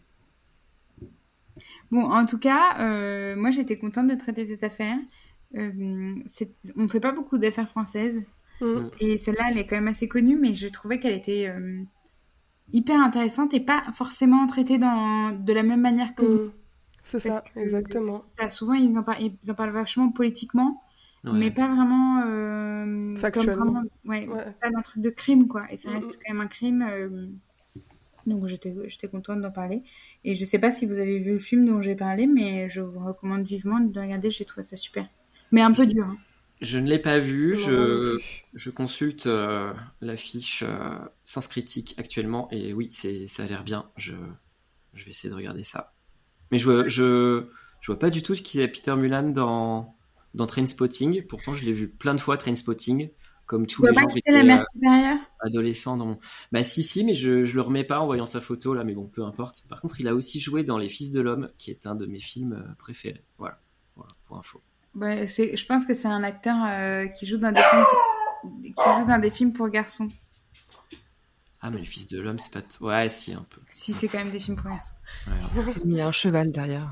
Bon, en tout cas, moi, j'étais contente de traiter cette affaire. On ne fait pas beaucoup d'affaires françaises. Et celle-là, elle est quand même assez connue, mais je trouvais qu'elle était hyper intéressante et pas forcément traitée de la même manière que... C'est ça, exactement. Souvent, ils en parlent vachement politiquement, mais pas vraiment... factuellement. Pas d'un truc de crime, quoi. Et ça reste quand même un crime... Donc, j'étais contente d'en parler. Et je sais pas si vous avez vu le film dont j'ai parlé, mais je vous recommande vivement de le regarder. J'ai trouvé ça super. Mais un peu dur. Je ne l'ai pas vu. Je consulte l'affiche Sens Critique actuellement. Et oui, ça a l'air bien. Je vais essayer de regarder ça. Mais je vois pas du tout qu'il y a Peter Mullan dans Trainspotting. Pourtant, je l'ai vu plein de fois, Trainspotting. Comme tous les gens qui étaient la mère supérieure adolescents dans mon... si, mais je le remets pas en voyant sa photo là, mais bon, peu importe. Par contre, il a aussi joué dans Les Fils de l'Homme, qui est un de mes films préférés. Voilà, pour info. Je pense que c'est un acteur qui joue dans des films pour garçons. Ah, mais Les Fils de l'Homme, c'est pas... Ouais, si, un peu. Si, c'est quand même des films pour garçons. Ouais, il y a un cheval derrière.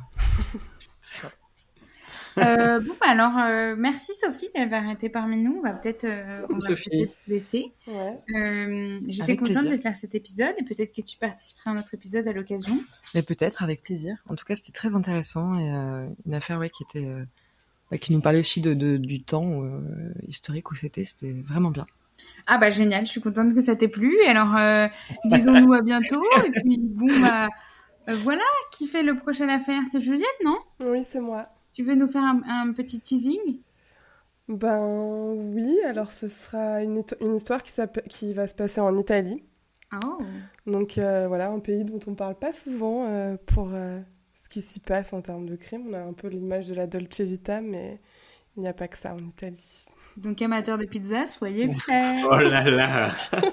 Alors, merci Sophie d'avoir été parmi nous. On va peut-être laisser. Ouais. J'étais contente de faire cet épisode et peut-être que tu participeras à un autre épisode à l'occasion. Mais peut-être, avec plaisir. En tout cas, c'était très intéressant et une affaire qui était qui nous parlait aussi du temps historique où c'était vraiment bien. Ah bah génial, je suis contente que ça t'ait plu. Alors, disons-nous à bientôt. Et puis bon, voilà, qui fait le prochain affaire? C'est Juliette, non? Oui, c'est moi. Tu veux nous faire un petit teasing? Ben oui, alors ce sera une histoire qui va se passer en Italie. Oh. Donc voilà, un pays dont on parle pas souvent pour ce qui s'y passe en termes de crime. On a un peu l'image de la Dolce Vita, mais il n'y a pas que ça en Italie. Donc amateurs de pizza, soyez prêts. Oh là là.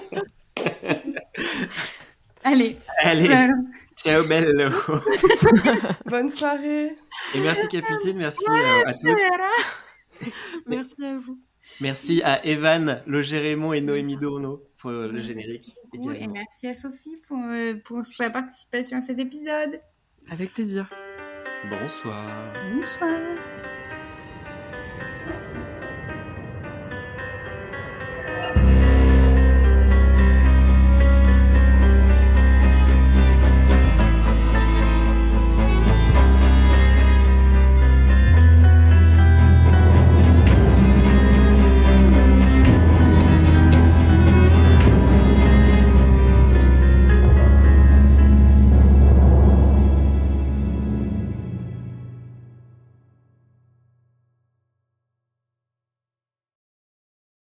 Allez. Ciao bello. Bonne soirée. Et merci Capucine, merci à toutes. Merci à vous. Merci à Evan, Loger Raymond et Noémie Dourneau pour le générique. Et merci à Sophie pour sa participation à cet épisode. Avec plaisir. Bonsoir. Bonsoir.